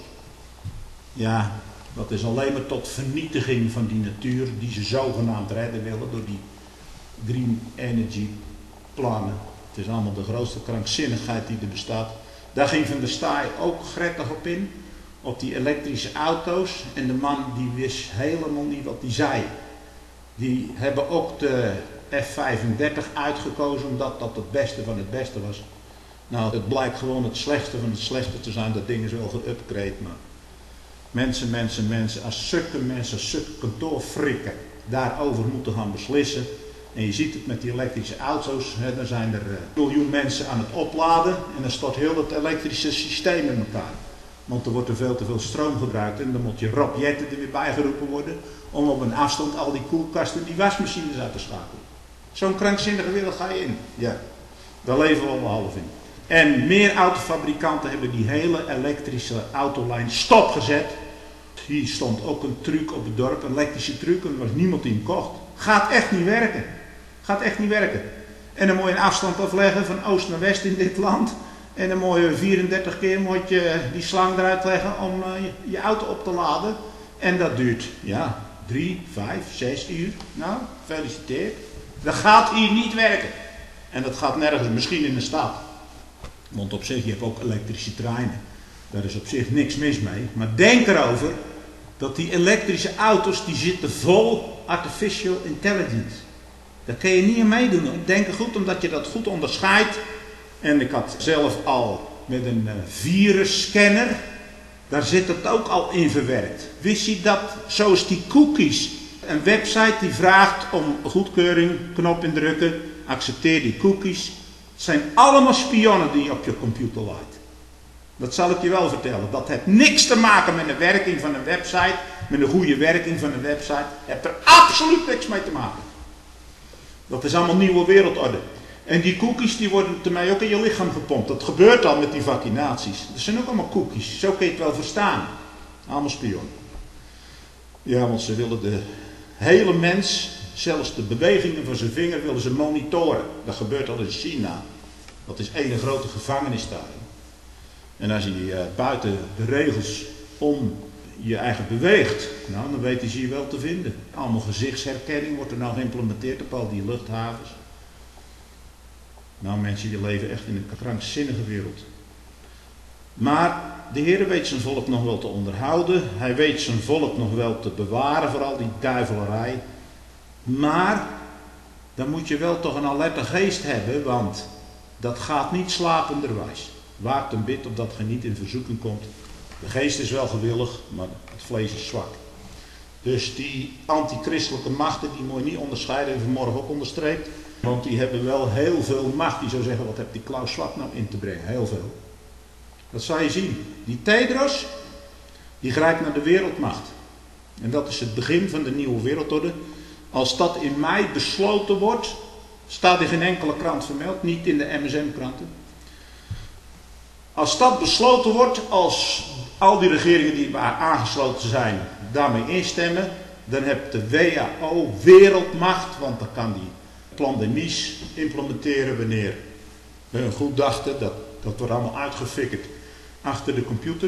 Ja, dat is alleen maar tot vernietiging van die natuur die ze zogenaamd redden willen door die green energy plannen. Het is allemaal de grootste krankzinnigheid die er bestaat. Daar ging Van der Staaij ook gretig op in. Op die elektrische auto's. En de man die wist helemaal niet wat hij zei. Die hebben ook de F vijfendertig uitgekozen omdat dat het beste van het beste was. Nou, het blijkt gewoon het slechtste van het slechte te zijn. Dat ding is wel geupgrade, maar mensen, mensen, mensen, als zulke mensen, als zulke kantoorfrikken daarover moeten gaan beslissen, En je ziet het met die elektrische auto's, hè, dan zijn er uh, miljoen mensen aan het opladen en dan stort heel het elektrische systeem in elkaar. Want er wordt er veel te veel stroom gebruikt en dan moet je Rob Jetten er weer bijgeroepen worden om op een afstand al die koelkasten en die wasmachines uit te schakelen. Zo'n krankzinnige wereld ga je in. Ja, daar leven we al half in. En meer autofabrikanten hebben die hele elektrische autolijn stopgezet. Hier stond ook een truck op het dorp, een elektrische truck, en er was niemand die hem kocht. Gaat echt niet werken. Gaat echt niet werken. En dan moet je een afstand afleggen van oost naar west in dit land. En dan moet je vierendertig keer moet je die slang eruit leggen om uh, je, je auto op te laden. En dat duurt, ja, drie, vijf, zes uur. Nou, gefeliciteerd. Dat gaat hier niet werken. En dat gaat nergens, misschien in de stad. Want op zich, je hebt ook elektrische treinen. Daar is op zich niks mis mee. Maar denk erover dat die elektrische auto's, die zitten vol artificial intelligence. Daar kun je niet aan meedoen. Denk er goed, omdat je dat goed onderscheidt. En ik had zelf al met een uh, virusscanner, daar zit het ook al in verwerkt. Wist je dat, zoals die cookies, een website die vraagt om goedkeuring, knop indrukken, accepteer die cookies. Het zijn allemaal spionnen die je op je computer laat. Dat zal ik je wel vertellen. Dat heeft niks te maken met de werking van een website, met de goede werking van een website. Het heeft er absoluut niks mee te maken. Dat is allemaal nieuwe wereldorde. En die cookies die worden ermee ook in je lichaam gepompt. Dat gebeurt al met die vaccinaties. Dat zijn ook allemaal cookies. Zo kun je het wel verstaan. Allemaal spionnen. Ja, want ze willen de hele mens, zelfs de bewegingen van zijn vinger, willen ze monitoren. Dat gebeurt al in China. Dat is één grote gevangenis daar. En als je uh, buiten de regels om je eigen beweegt, nou, dan weten ze je wel te vinden. Allemaal gezichtsherkenning wordt er nou geïmplementeerd op al die luchthavens. Nou mensen, je leven echt in een krankzinnige wereld. Maar de Heer weet zijn volk nog wel te onderhouden. Hij weet zijn volk nog wel te bewaren voor al die duivelerij. Maar dan moet je wel toch een alerte geest hebben, want dat gaat niet slapenderwijs. Waakt en bid opdat je niet in verzoeking komt. De geest is wel gewillig, maar het vlees is zwak. Dus die antichristelijke machten, die moet je niet onderscheiden, en vanmorgen ook onderstreept. Want die hebben wel heel veel macht. Die zou zeggen, wat heeft die Klaus Schwab nou in te brengen? Heel veel. Dat zal je zien. Die Tedros, die grijpt naar de wereldmacht. En dat is het begin van de nieuwe wereldorde. Als dat in mei besloten wordt, staat in geen enkele krant vermeld, niet in de M S M-kranten. Als dat besloten wordt, als al die regeringen die erbij aangesloten zijn daarmee instemmen, dan heb de W H O wereldmacht, want dan kan die pandemisch implementeren wanneer we hun goed dachten, dat, dat wordt allemaal uitgefikkerd achter de computer.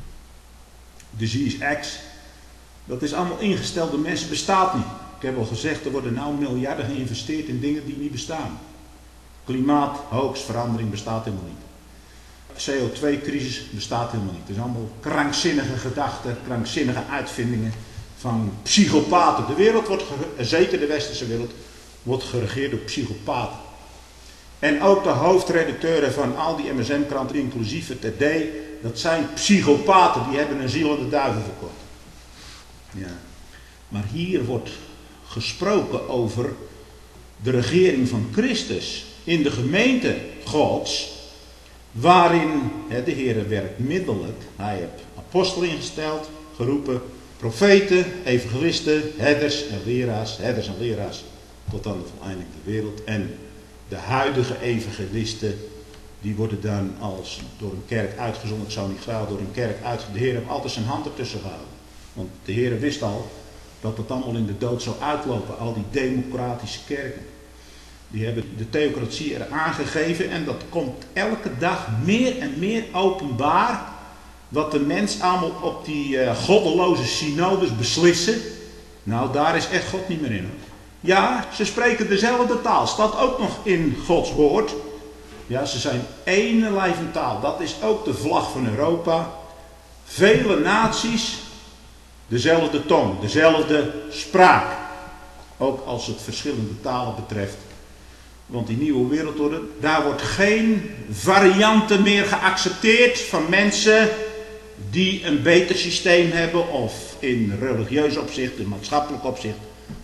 Disease X, dat is allemaal ingesteld, de mens bestaat niet. Ik heb al gezegd, er worden nou miljarden geïnvesteerd in dingen die niet bestaan. Klimaat, hoaxverandering bestaat helemaal niet. C O twee crisis bestaat helemaal niet. Het is allemaal krankzinnige gedachten, krankzinnige uitvindingen van psychopaten. De wereld wordt, zeker de westerse wereld, wordt geregeerd door psychopaten. En ook de hoofdredacteuren van al die M S M-kranten, inclusief het T D, dat zijn psychopaten, die hebben een ziel aan de duivel verkocht. Ja. Maar hier wordt gesproken over de regering van Christus in de gemeente Gods, waarin hè, de Heer werkt middelijk. Hij heeft apostelen ingesteld, geroepen, profeten, evangelisten, herders en leraars, herders en leraars, tot aan de voleinding der wereld. En de huidige evangelisten, die worden dan als door een kerk uitgezonden, ik zou niet graag door een kerk uitgezonden. De Heer heeft altijd zijn hand ertussen gehouden. Want de Heer wist al dat het allemaal in de dood zou uitlopen, al die democratische kerken. Die hebben de theocratie er aangegeven en dat komt elke dag meer en meer openbaar. Wat de mens allemaal op die uh, goddeloze synodes beslissen. Nou, daar is echt God niet meer in. Ja, ze spreken dezelfde taal. Staat ook nog in Gods woord. Ja, ze zijn één lijf taal. Dat is ook de vlag van Europa. Vele naties, dezelfde tong, dezelfde spraak. Ook als het verschillende talen betreft. Want die nieuwe wereldorde, daar wordt geen varianten meer geaccepteerd van mensen die een beter systeem hebben of in religieus opzicht, in maatschappelijk opzicht,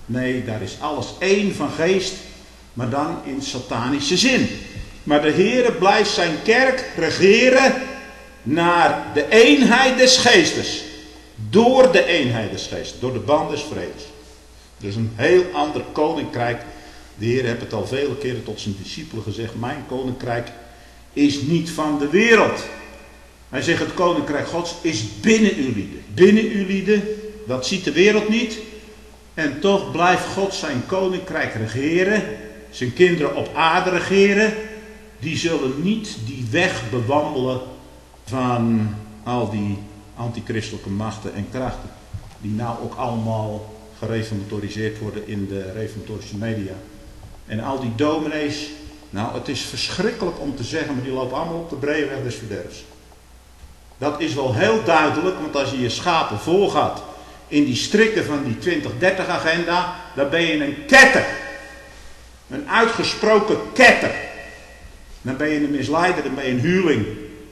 Nee, daar is alles één van geest, maar dan in satanische zin. Maar de Heere blijft zijn kerk regeren naar de eenheid des geestes. Door de eenheid des geestes, door de band des vredes. Dus een heel ander koninkrijk. De Heer heeft het al vele keren tot zijn discipelen gezegd. Mijn koninkrijk is niet van de wereld. Hij zegt het koninkrijk Gods is binnen uw lieden. Binnen uw lieden, dat ziet de wereld niet. En toch blijft God zijn koninkrijk regeren. Zijn kinderen op aarde regeren. Die zullen niet die weg bewandelen van al die antichristelijke machten en krachten. Die nou ook allemaal gereformatoriseerd worden in de reformatorische media. En al die dominees, nou het is verschrikkelijk om te zeggen, maar die lopen allemaal op de brede weg des verderfs. Dat is wel heel duidelijk, want als je je schapen volgaat in die strikken van die twintig dertig agenda, dan ben je een ketter. Een uitgesproken ketter. Dan ben je een misleider, dan ben je een huurling.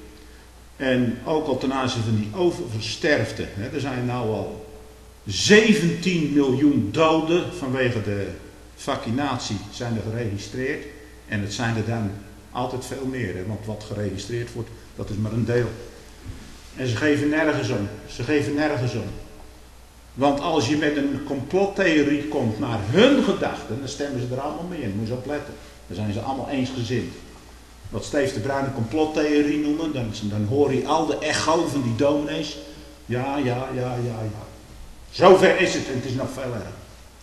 En ook al ten aanzien van die overversterfte. Hè, er zijn nou al zeventien miljoen doden vanwege de vaccinatie zijn er geregistreerd. En het zijn er dan altijd veel meer. Hè, want wat geregistreerd wordt, dat is maar een deel. En ze geven nergens om. Ze geven nergens om. Want als je met een complottheorie komt naar hun gedachten, dan stemmen ze er allemaal mee in. Moet je opletten. Dan zijn ze allemaal eensgezind. Wat Steve de Bruin een complottheorie noemen, dan, dan hoor je al de echo van die dominees. Ja, ja, ja, ja, ja. Zover is het en het is nog veel erger.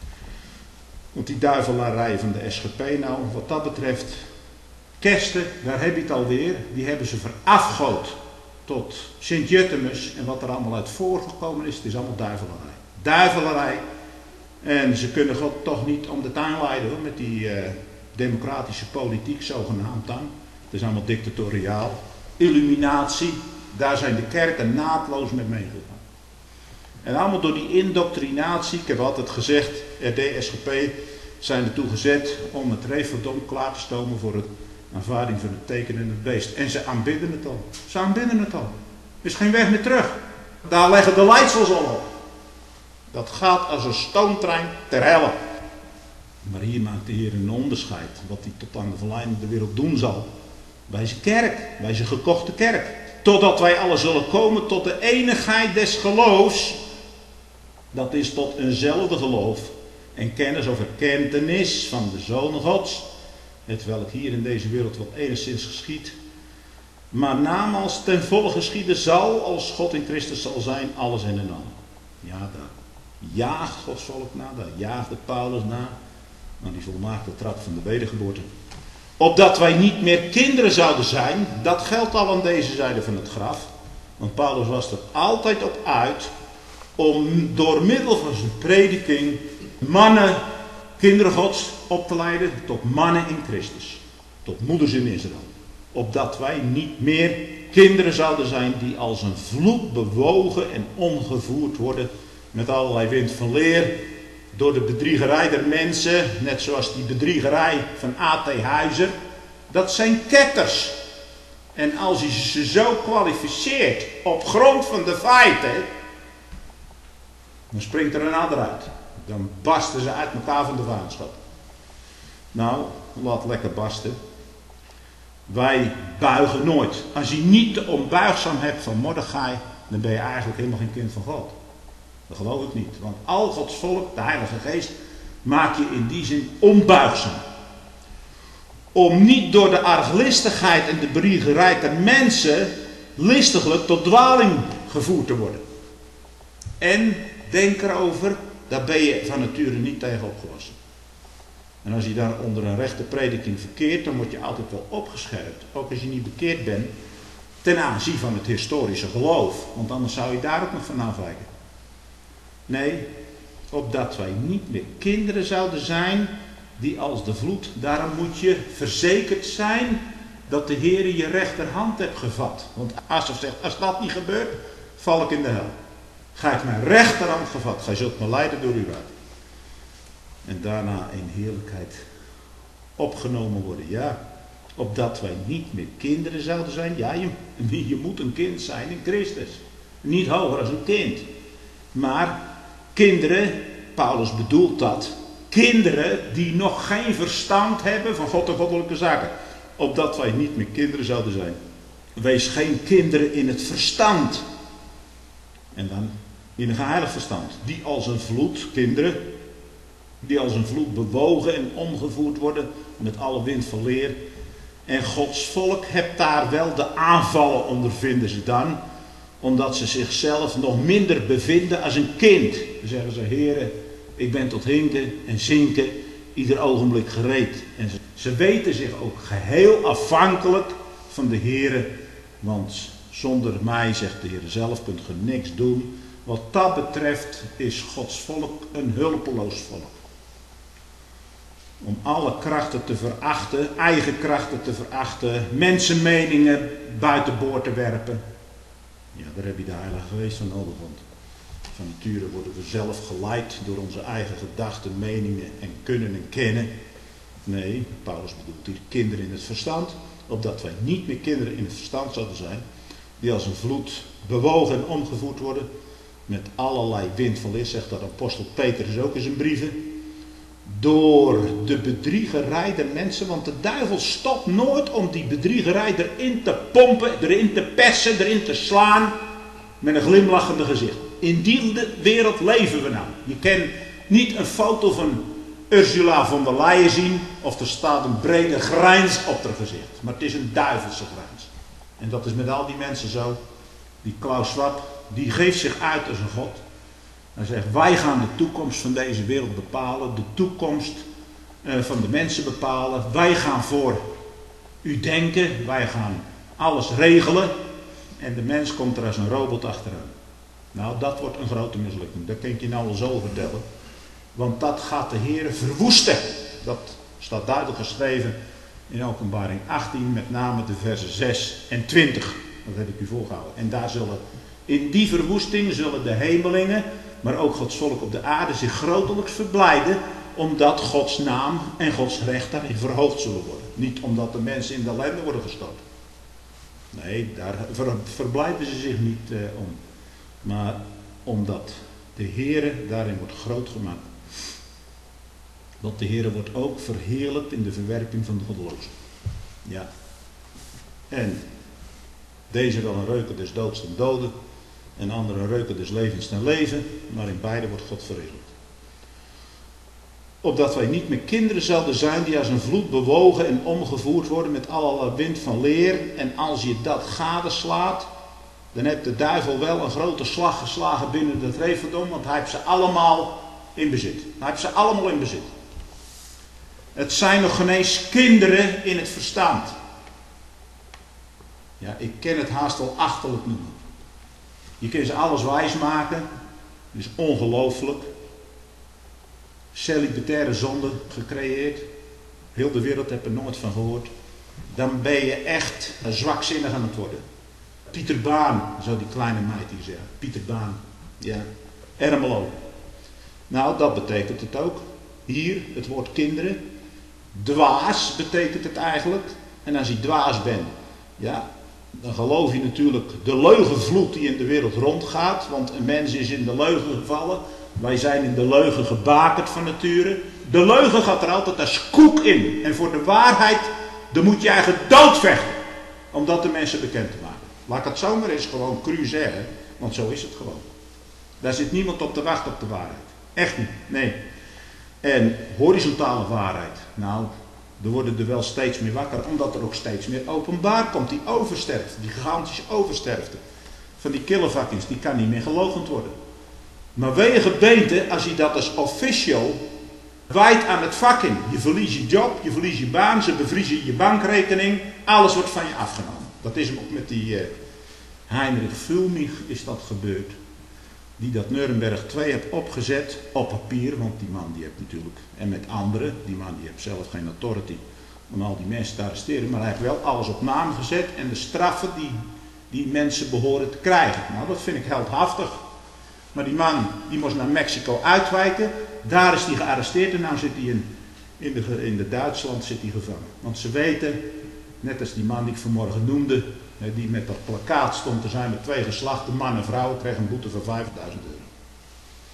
Want die duivelarij van de S G P nou, wat dat betreft, Kersten, daar heb je het alweer, die hebben ze verafgood tot Sint-Jutemus en wat er allemaal uit voorgekomen is, het is allemaal duivelarij. Duivelarij. En ze kunnen God toch niet om de tuin leiden hoor, met die uh, democratische politiek zogenaamd dan. Het is allemaal dictatoriaal. Illuminatie, daar zijn de kerken naadloos met meegegaan. En allemaal door die indoctrinatie, ik heb altijd gezegd, R D, S G P zijn ertoe gezet om het referendum klaar te stomen voor het aanvaarding van het teken en het beest. En ze aanbidden het al. Ze aanbidden het al. Er is geen weg meer terug. Daar leggen de leidsels al op. Dat gaat als een stoomtrein ter helle. Maar hier maakt de Heer een onderscheid. Wat hij tot aan de verleiding de wereld doen zal. Bij zijn kerk. Bij zijn gekochte kerk. Totdat wij alle zullen komen tot de enigheid des geloofs. Dat is tot eenzelfde geloof. En kennis of erkentenis van de Zoon Gods. Het welk hier in deze wereld wel enigszins geschiet. Maar namals ten volle geschieden zal, als God in Christus zal zijn, alles en in allen. Ja, daar jaagt Gods volk na, daar jaagde Paulus na. Naar die volmaakte trap van de wedergeboorte. Opdat wij niet meer kinderen zouden zijn, dat geldt al aan deze zijde van het graf. Want Paulus was er altijd op uit om door middel van zijn prediking mannen, kinderen Gods, op te leiden tot mannen in Christus. Tot moeders in Israël. Opdat wij niet meer kinderen zouden zijn die als een vloek bewogen en omgevoerd worden met allerlei wind van leer. Door de bedriegerij der mensen, net zoals die bedriegerij van A T Huizer. Dat zijn ketters. En als je ze zo kwalificeert op grond van de feiten, dan springt er een ander uit. Dan barsten ze uit elkaar van de vaanschap. Nou, laat lekker barsten. Wij buigen nooit. Als je niet de onbuigzaam hebt van Mordechai, dan ben je eigenlijk helemaal geen kind van God. Dat geloof ik niet. Want al Gods volk, de Heilige Geest, maak je in die zin onbuigzaam. Om niet door de arglistigheid en de bedriegerij der mensen listiglijk tot dwaling gevoerd te worden. En denk erover, daar ben je van nature niet tegen opgewassen. En als je daar onder een rechte prediking verkeert, dan word je altijd wel opgescherpt. Ook als je niet bekeerd bent, ten aanzien van het historische geloof. Want anders zou je daar ook nog van afwijken. Nee, opdat wij niet meer kinderen zouden zijn die als de vloed. Daarom moet je verzekerd zijn dat de Heer je rechterhand hebt gevat. Want Asaf zegt, als dat niet gebeurt, val ik in de hel. Gij hebt mijn rechterhand gevat, gij zult me leiden door uw raad. En daarna in heerlijkheid opgenomen worden. Ja, opdat wij niet meer kinderen zouden zijn. Ja, je, je moet een kind zijn in Christus. Niet hoger als een kind. Maar kinderen, Paulus bedoelt dat. Kinderen die nog geen verstand hebben van God en goddelijke zaken. Opdat wij niet meer kinderen zouden zijn. Wees geen kinderen in het verstand. En dan in een geheiligd verstand. Die als een vloed, kinderen, die als een vloed bewogen en omgevoerd worden met alle wind van leer. En Gods volk hebt daar wel de aanvallen, ondervinden ze dan. Omdat ze zichzelf nog minder bevinden als een kind. Dan zeggen ze, Heere, ik ben tot hinken en zinken ieder ogenblik gereed. En ze, ze weten zich ook geheel afhankelijk van de Heere. Want zonder mij, zegt de Heere zelf, kunt ge niks doen. Wat dat betreft is Gods volk een hulpeloos volk. Om alle krachten te verachten, eigen krachten te verachten, mensenmeningen buitenboord te werpen. Ja, daar heb je de Heilige Geest van nodig. Want van nature worden we zelf geleid door onze eigen gedachten, meningen en kunnen en kennen. Nee, Paulus bedoelt hier kinderen in het verstand. Opdat wij niet meer kinderen in het verstand zouden zijn. Die als een vloed bewogen en omgevoerd worden. Met allerlei wind van leer, zegt dat apostel Petrus ook in zijn brieven. Door de bedriegerij der mensen. Want de duivel stopt nooit om die bedriegerij erin te pompen, erin te persen, erin te slaan. Met een glimlachende gezicht. In die wereld leven we nou. Je kan niet een foto van Ursula von der Leyen zien. Of er staat een brede grijns op haar gezicht. Maar het is een duivelse grijns. En dat is met al die mensen zo. Die Klaus Schwab, die geeft zich uit als een god. Hij zegt, wij gaan de toekomst van deze wereld bepalen. De toekomst uh, van de mensen bepalen. Wij gaan voor u denken. Wij gaan alles regelen. En de mens komt er als een robot achteraan. Nou, dat wordt een grote mislukking. Dat kan ik je nou al zo vertellen. Want dat gaat de Heer verwoesten. Dat staat duidelijk geschreven in Openbaring achttien. Met name de versen zes en twintig. Dat heb ik u voorgehouden. En daar zullen, in die verwoesting zullen de hemelingen, maar ook Gods volk op de aarde zich grotelijks verblijden. Omdat Gods naam en Gods recht daarin verhoogd zullen worden. Niet omdat de mensen in de ellende worden gestort. Nee, daar ver, verblijden ze zich niet uh, om. Maar omdat de Heere daarin wordt groot gemaakt. Want de Heere wordt ook verheerlijkt in de verwerping van de goddelozen. Ja. En deze wel een reuken des doods ten dode. En andere een reuken des levens ten leven. Maar in beide wordt God verheerlijkt. Opdat wij niet meer kinderen zouden zijn die als een vloed bewogen en omgevoerd worden met allerlei wind van leer. En als je dat gadeslaat, dan heeft de duivel wel een grote slag geslagen binnen het revendom. Want hij heeft ze allemaal in bezit. Hij heeft ze allemaal in bezit. Het zijn nog geen eens kinderen in het verstand. Ja, ik ken het haast wel achterlijk noemen. Je kunt ze alles wijs maken. Het is ongelooflijk. Celibataire zonde gecreëerd. Heel de wereld heeft er nooit van gehoord. Dan ben je echt zwakzinnig aan het worden. Pieter Baan, zo die kleine meid die zegt. Pieter Baan. Ja. Ermelo. Nou, dat betekent het ook. Hier, het woord kinderen. Dwaas betekent het eigenlijk. En als je dwaas bent, ja, dan geloof je natuurlijk de leugenvloed die in de wereld rondgaat. Want een mens is in de leugen gevallen. Wij zijn in de leugen gebakerd van nature. De leugen gaat er altijd als koek in. En voor de waarheid, dan moet je eigen dood vechten. Om dat de mensen bekend te maken. Laat ik het zomaar eens gewoon cru zeggen. Want zo is het gewoon. Daar zit niemand op te wachten op de waarheid. Echt niet. Nee. En horizontale waarheid. Nou, er worden er wel steeds meer wakker. Omdat er ook steeds meer openbaar komt. Die oversterfte. Die gigantische oversterfte. Van die killevakkings. Die kan niet meer geloochend worden. Maar wil je gebeente, als je dat als official wijdt aan het vak in. Je verliest je job, je verliest je baan, ze bevriezen je bankrekening. Alles wordt van je afgenomen. Dat is hem ook met die uh, Heinrich Füllmich is dat gebeurd. Die dat Nuremberg twee heeft opgezet op papier. Want die man die heeft natuurlijk, en met anderen, die man die heeft zelf geen authority om al die mensen te arresteren. Maar hij heeft wel alles op naam gezet en de straffen die die mensen behoren te krijgen. Nou, dat vind ik heldhaftig. Maar die man, die moest naar Mexico uitwijken. Daar is hij gearresteerd en nu zit hij in, in, de, in de Duitsland zit hij gevangen. Want ze weten, net als die man die ik vanmorgen noemde, die met dat plakkaat stond te zijn met twee geslachten, man en vrouw, kreeg een boete van vijfduizend euro.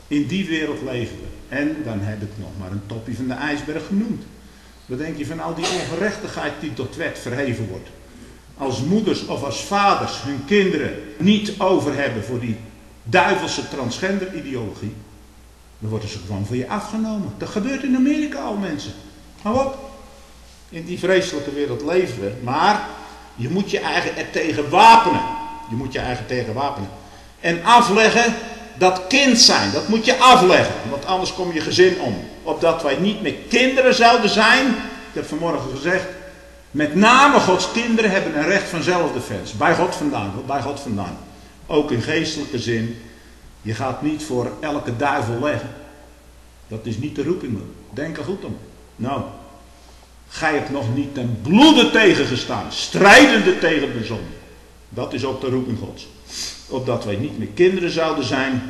In die wereld leven we. En dan heb ik nog maar een topje van de ijsberg genoemd. Wat denk je van al die ongerechtigheid die tot wet verheven wordt? Als moeders of als vaders hun kinderen niet over hebben voor die duivelse transgender ideologie, dan worden ze gewoon van je afgenomen. Dat gebeurt in Amerika al, mensen. Hou op. In die vreselijke wereld leven we. Maar je moet je eigen er tegen wapenen. Je moet je eigen tegen wapenen. En afleggen dat kind zijn. Dat moet je afleggen. Want anders kom je gezin om. Opdat wij niet meer kinderen zouden zijn. Ik heb vanmorgen gezegd. Met name Gods kinderen hebben een recht van zelfdefense. Bij God vandaan. Bij God vandaan. Ook in geestelijke zin. Je gaat niet voor elke duivel leggen. Dat is niet de roeping. Denk er goed om. Nou. Gij hebt nog niet ten bloede tegengestaan. Strijdende tegen de zonde. Dat is ook de roeping Gods. Opdat wij niet meer kinderen zouden zijn.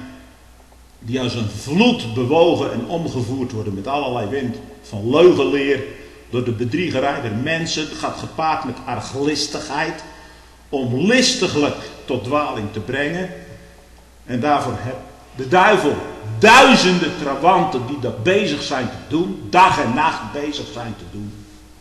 Die als een vloed bewogen en omgevoerd worden met allerlei wind van leugenleer. Door de bedriegerij der mensen. Het gaat gepaard met arglistigheid. Om listiglijk tot dwaling te brengen. En daarvoor heeft de duivel duizenden trawanten die dat bezig zijn te doen. Dag en nacht bezig zijn te doen.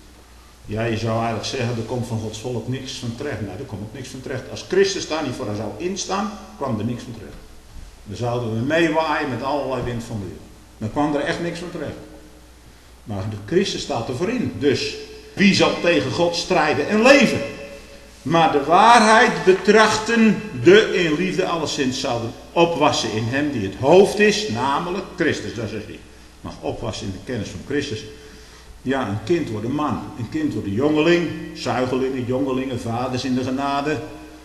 Ja, je zou eigenlijk zeggen, er komt van Gods volk niks van terecht. Nou, er komt ook niks van terecht. Als Christus daar niet voor zou instaan, kwam er niks van terecht. Dan zouden we meewaaien met allerlei wind van de wereld. Dan kwam er echt niks van terecht. Maar de Christus staat ervoor in. Dus, wie zal tegen God strijden en leven? Maar de waarheid betrachten, de in liefde alleszins zouden opwassen in hem die het hoofd is, namelijk Christus. Dat zegt hij. Mag opwassen in de kennis van Christus. Ja, een kind wordt een man. Een kind wordt een jongeling. Zuigelingen, jongelingen, vaders in de genade.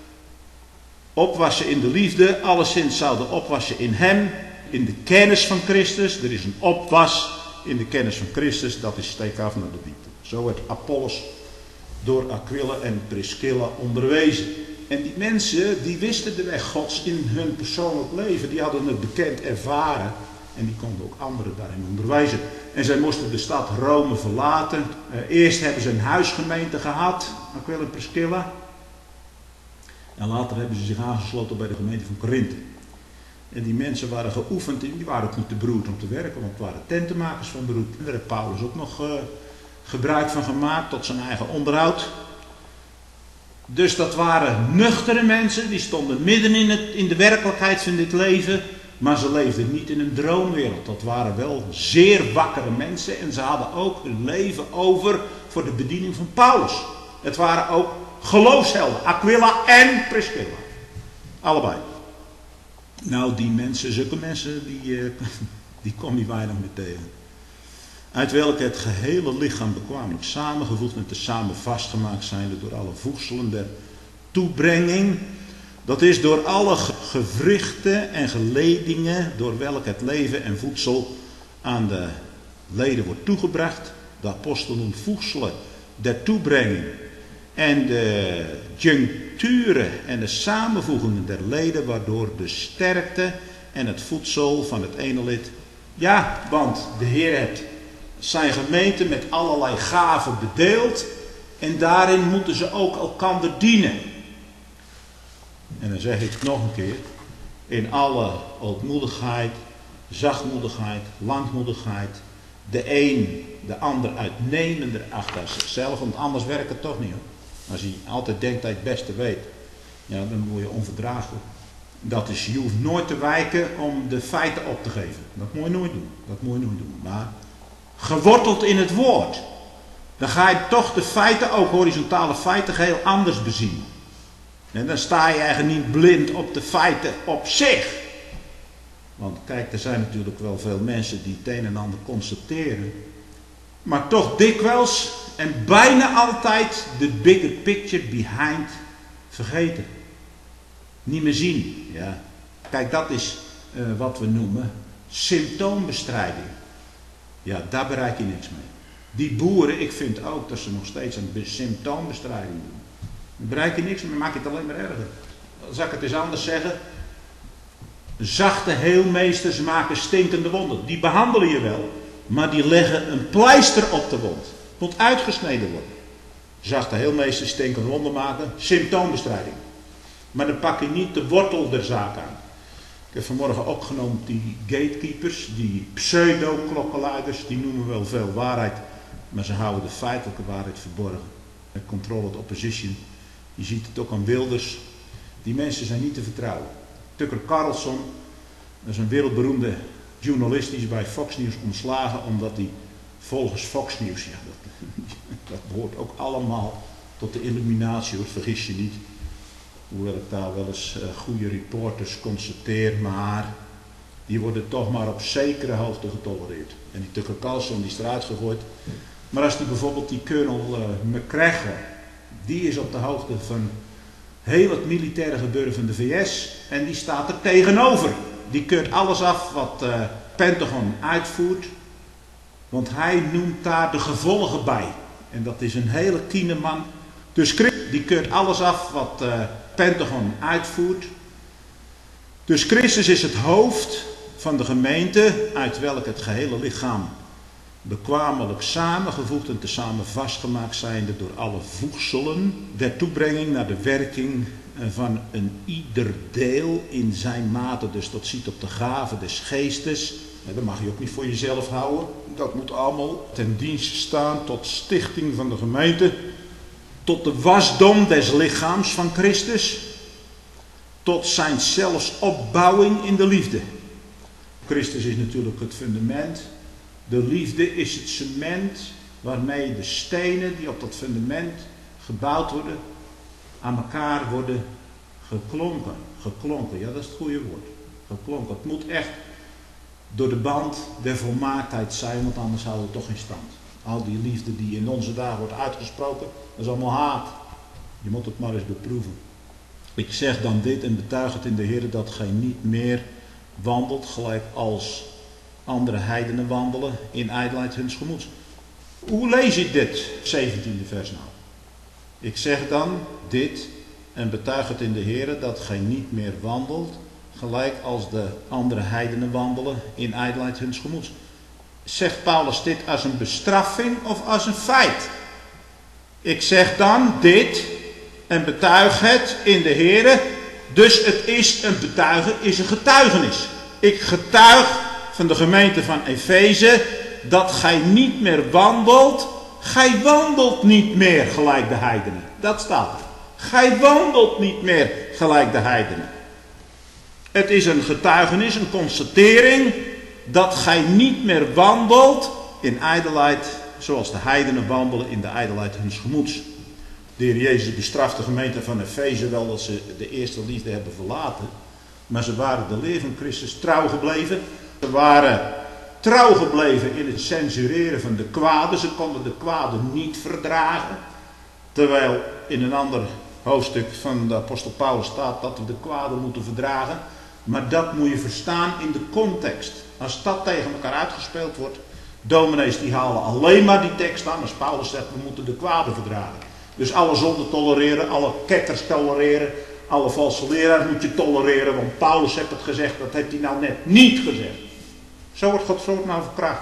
Opwassen in de liefde. Alleszins zouden opwassen in hem. In de kennis van Christus. Er is een opwas in de kennis van Christus. Dat is steek af naar de diepte. Zo werd Apollos door Aquila en Priscilla onderwezen. En die mensen, die wisten de weg Gods in hun persoonlijk leven. Die hadden het bekend ervaren. En die konden ook anderen daarin onderwijzen. En zij moesten de stad Rome verlaten. Uh, eerst hebben ze een huisgemeente gehad, Aquila en Priscilla. En later hebben ze zich aangesloten bij de gemeente van Korinthe. En die mensen waren geoefend en die waren ook niet te beroerd om te werken. Want het waren tentenmakers van beroep. Daar heeft Paulus ook nog uh, gebruik van gemaakt tot zijn eigen onderhoud. Dus dat waren nuchtere mensen. Die stonden midden in, het, in de werkelijkheid van dit leven. Maar ze leefden niet in een droomwereld. Dat waren wel zeer wakkere mensen. En ze hadden ook hun leven over voor de bediening van Paulus. Het waren ook geloofshelden. Aquila en Priscilla. Allebei. Nou, die mensen, zulke mensen, die, uh, die kom je weinig meer tegen. Uit welke het gehele lichaam bekwamelijk samengevoegd en tezamen vastgemaakt zijnde door alle voegselen der toebrenging. Dat is door alle gewrichten en geledingen door welke het leven en voedsel aan de leden wordt toegebracht. De apostel noemt voegselen der toebrenging. En de juncturen en de samenvoegingen der leden waardoor de sterkte en het voedsel van het ene lid. Ja, want de Heer heeft zijn gemeente met allerlei gaven bedeeld. En daarin moeten ze ook elkander dienen. En dan zeg ik nog een keer. In alle ootmoedigheid, zachtmoedigheid, langmoedigheid. De een, de ander uitnemender achter zichzelf. Want anders werkt het toch niet hoor. Als je altijd denkt dat je het beste weet. Ja, dan word je onverdraaglijk. Dat is, je hoeft nooit te wijken om de feiten op te geven. Dat moet je nooit doen. Dat moet je nooit doen. Maar geworteld in het woord. Dan ga je toch de feiten, ook horizontale feiten, geheel anders bezien. En dan sta je eigenlijk niet blind op de feiten op zich. Want kijk, er zijn natuurlijk wel veel mensen die het een en ander constateren. Maar toch dikwijls en bijna altijd de bigger picture behind vergeten. Niet meer zien. Ja. Kijk, dat is uh, wat we noemen symptoombestrijding. Ja, daar bereik je niks mee. Die boeren, ik vind ook dat ze nog steeds een symptoombestrijding doen. Daar bereik je niks mee, maak je het alleen maar erger. Zal ik het eens anders zeggen? Zachte heelmeesters maken stinkende wonden. Die behandelen je wel, maar die leggen een pleister op de wond. Het moet uitgesneden worden. Zachte heelmeesters stinkende wonden maken, symptoombestrijding. Maar dan pak je niet de wortel der zaak aan. Ik heb vanmorgen opgenomen die gatekeepers, die pseudo-klokkenluiders, die noemen wel veel waarheid, maar ze houden de feitelijke waarheid verborgen. Controlled opposition, je ziet het ook aan Wilders, die mensen zijn niet te vertrouwen. Tucker Carlson, dat is een wereldberoemde journalist, die is bij Fox News ontslagen omdat hij volgens Fox News, ja, dat, dat behoort ook allemaal tot de illuminatie, hoor, vergis je niet. Hoewel ik daar wel eens uh, goede reporters constateer, maar die worden toch maar op zekere hoogte getolereerd. En die Tucker Carlson die is eruit gegooid. Maar als die bijvoorbeeld die Colonel uh, McGregor, die is op de hoogte van heel het militaire gebeuren van de V S en die staat er tegenover. Die keurt alles af wat uh, Pentagon uitvoert, want hij noemt daar de gevolgen bij. En dat is een hele kiene man. Dus die keurt alles af wat uh, Pentagon uitvoert. Dus Christus is het hoofd van de gemeente, uit welk het gehele lichaam bekwamelijk samengevoegd en tezamen vastgemaakt zijnde door alle voegselen der toebrenging naar de werking van een ieder deel in zijn mate. Dus dat ziet op de gave des geestes. Dat mag je ook niet voor jezelf houden. Dat moet allemaal ten dienste staan tot stichting van de gemeente. Tot de wasdom des lichaams van Christus. Tot zijn zelfs opbouwing in de liefde. Christus is natuurlijk het fundament. De liefde is het cement waarmee de stenen die op dat fundament gebouwd worden, aan elkaar worden geklonken. Geklonken, ja, dat is het goede woord. Geklonken. Het moet echt door de band der volmaaktheid zijn, want anders houden we het toch in stand. Al die liefde die in onze dagen wordt uitgesproken, dat is allemaal haat. Je moet het maar eens beproeven. Ik zeg dan dit en betuig het in de Heer dat gij niet meer wandelt gelijk als andere heidenen wandelen in ijdelheid huns gemoeds. Hoe lees ik dit zeventiende vers nou? Ik zeg dan dit en betuig het in de Heer dat gij niet meer wandelt gelijk als de andere heidenen wandelen in ijdelheid huns gemoeds. Zegt Paulus dit als een bestraffing of als een feit? Ik zeg dan dit en betuig het in de Heer. Dus het is een betuigen, is een getuigenis. Ik getuig van de gemeente van Efeze dat gij niet meer wandelt. Gij wandelt niet meer gelijk de heidenen. Dat staat er. Gij wandelt niet meer gelijk de heidenen. Het is een getuigenis, een constatering dat gij niet meer wandelt in ijdelheid zoals de heidenen wandelen in de ijdelheid huns gemoeds. De Heer Jezus bestraft de gemeente van Efeze wel dat ze de eerste liefde hebben verlaten. Maar ze waren de leer van Christus trouw gebleven. Ze waren trouw gebleven in het censureren van de kwade. Ze konden de kwade niet verdragen. Terwijl in een ander hoofdstuk van de apostel Paulus staat dat we de kwade moeten verdragen. Maar dat moet je verstaan in de context. Als dat tegen elkaar uitgespeeld wordt. Dominees die halen alleen maar die tekst aan. Als Paulus zegt we moeten de kwade verdragen. Dus alle zonden tolereren, alle ketters tolereren. Alle valse leraars moet je tolereren. Want Paulus heeft het gezegd, dat heeft hij nou net niet gezegd. Zo wordt Gods woord nou verkracht.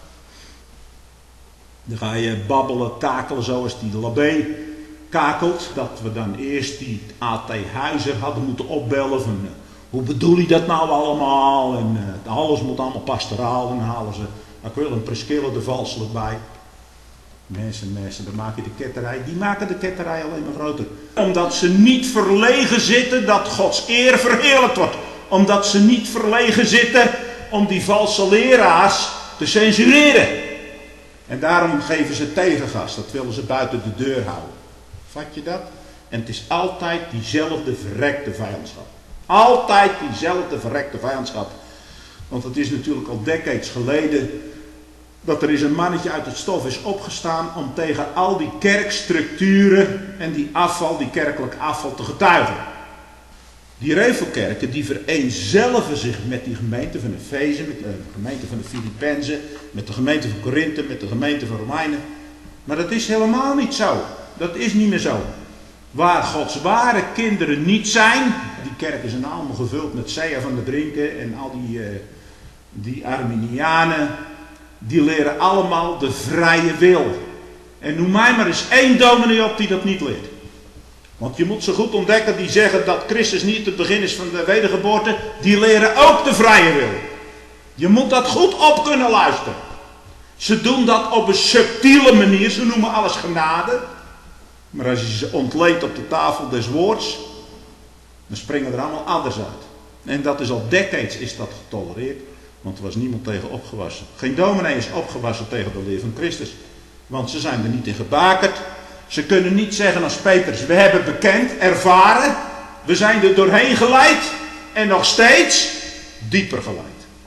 Dan ga je babbelen, kakelen zoals die Labé kakelt. Dat we dan eerst die A T Huizer hadden moeten opbellen van uh, hoe bedoel je dat nou allemaal? En uh, alles moet allemaal pastoraal. En dan halen ze, ik wil een Priscilla de valselijk bij. Mensen, mensen, dan maak je de ketterij. Die maken de ketterij alleen maar groter. Omdat ze niet verlegen zitten dat Gods eer verheerlijkt wordt. Omdat ze niet verlegen zitten om die valse leraars te censureren. En daarom geven ze tegengas. Dat willen ze buiten de deur houden. Vat je dat? En het is altijd diezelfde verrekte vijandschap. Altijd diezelfde verrekte vijandschap. Want het is natuurlijk al decades geleden dat er eens een mannetje uit het stof is opgestaan om tegen al die kerkstructuren en die afval, die kerkelijk afval te getuigen. Die Revelkerken die vereenzelven zich met die gemeente van Efeze, met de gemeente van de Filippenzen, met de gemeente van Korinthe, met de gemeente van Romeinen. Maar dat is helemaal niet zo. Dat is niet meer zo. Waar Gods ware kinderen niet zijn, die kerken zijn allemaal gevuld met Sea van der Drinken en al die, uh, die Arminianen, die leren allemaal de vrije wil. En noem mij maar eens één dominee op die dat niet leert. Want je moet ze goed ontdekken die zeggen dat Christus niet het begin is van de wedergeboorte. Die leren ook de vrije wil. Je moet dat goed op kunnen luisteren. Ze doen dat op een subtiele manier. Ze noemen alles genade. Maar als je ze ontleedt op de tafel des woords, dan springen er allemaal adders uit. En dat is al decades is dat getolereerd. Want er was niemand tegen opgewassen. Geen dominee is opgewassen tegen de leer van Christus. Want ze zijn er niet in gebakerd. Ze kunnen niet zeggen als Petrus, we hebben bekend, ervaren. We zijn er doorheen geleid. En nog steeds dieper geleid.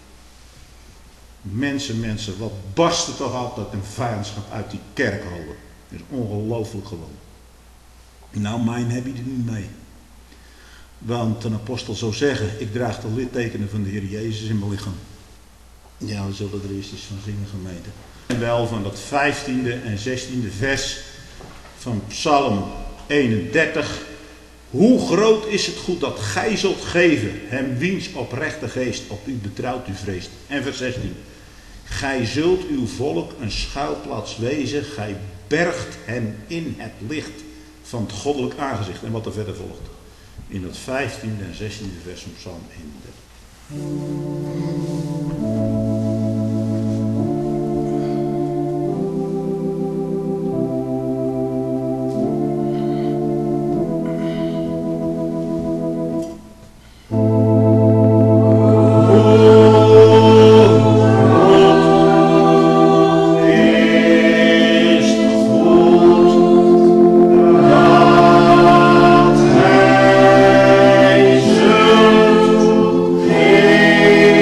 Mensen, mensen, wat barst er toch altijd een vijandschap uit die kerkholen. Dat is ongelooflijk gewoon. Nou, mijn heb je er niet mee. Want een apostel zou zeggen, ik draag de littekenen van de Heer Jezus in mijn lichaam. Ja, we zullen er eerst eens van zingen, gemeente. En wel van dat vijftiende en zestiende vers van Psalm eenendertig. Hoe groot is het goed dat gij zult geven hem wiens oprechte geest op u betrouwt u vreest. En vers zestien. Gij zult uw volk een schuilplaats wezen, gij bergt hen in het licht van het goddelijk aangezicht. En wat er verder volgt. In dat vijftiende en zestiende vers van Psalm eenendertig. Hey!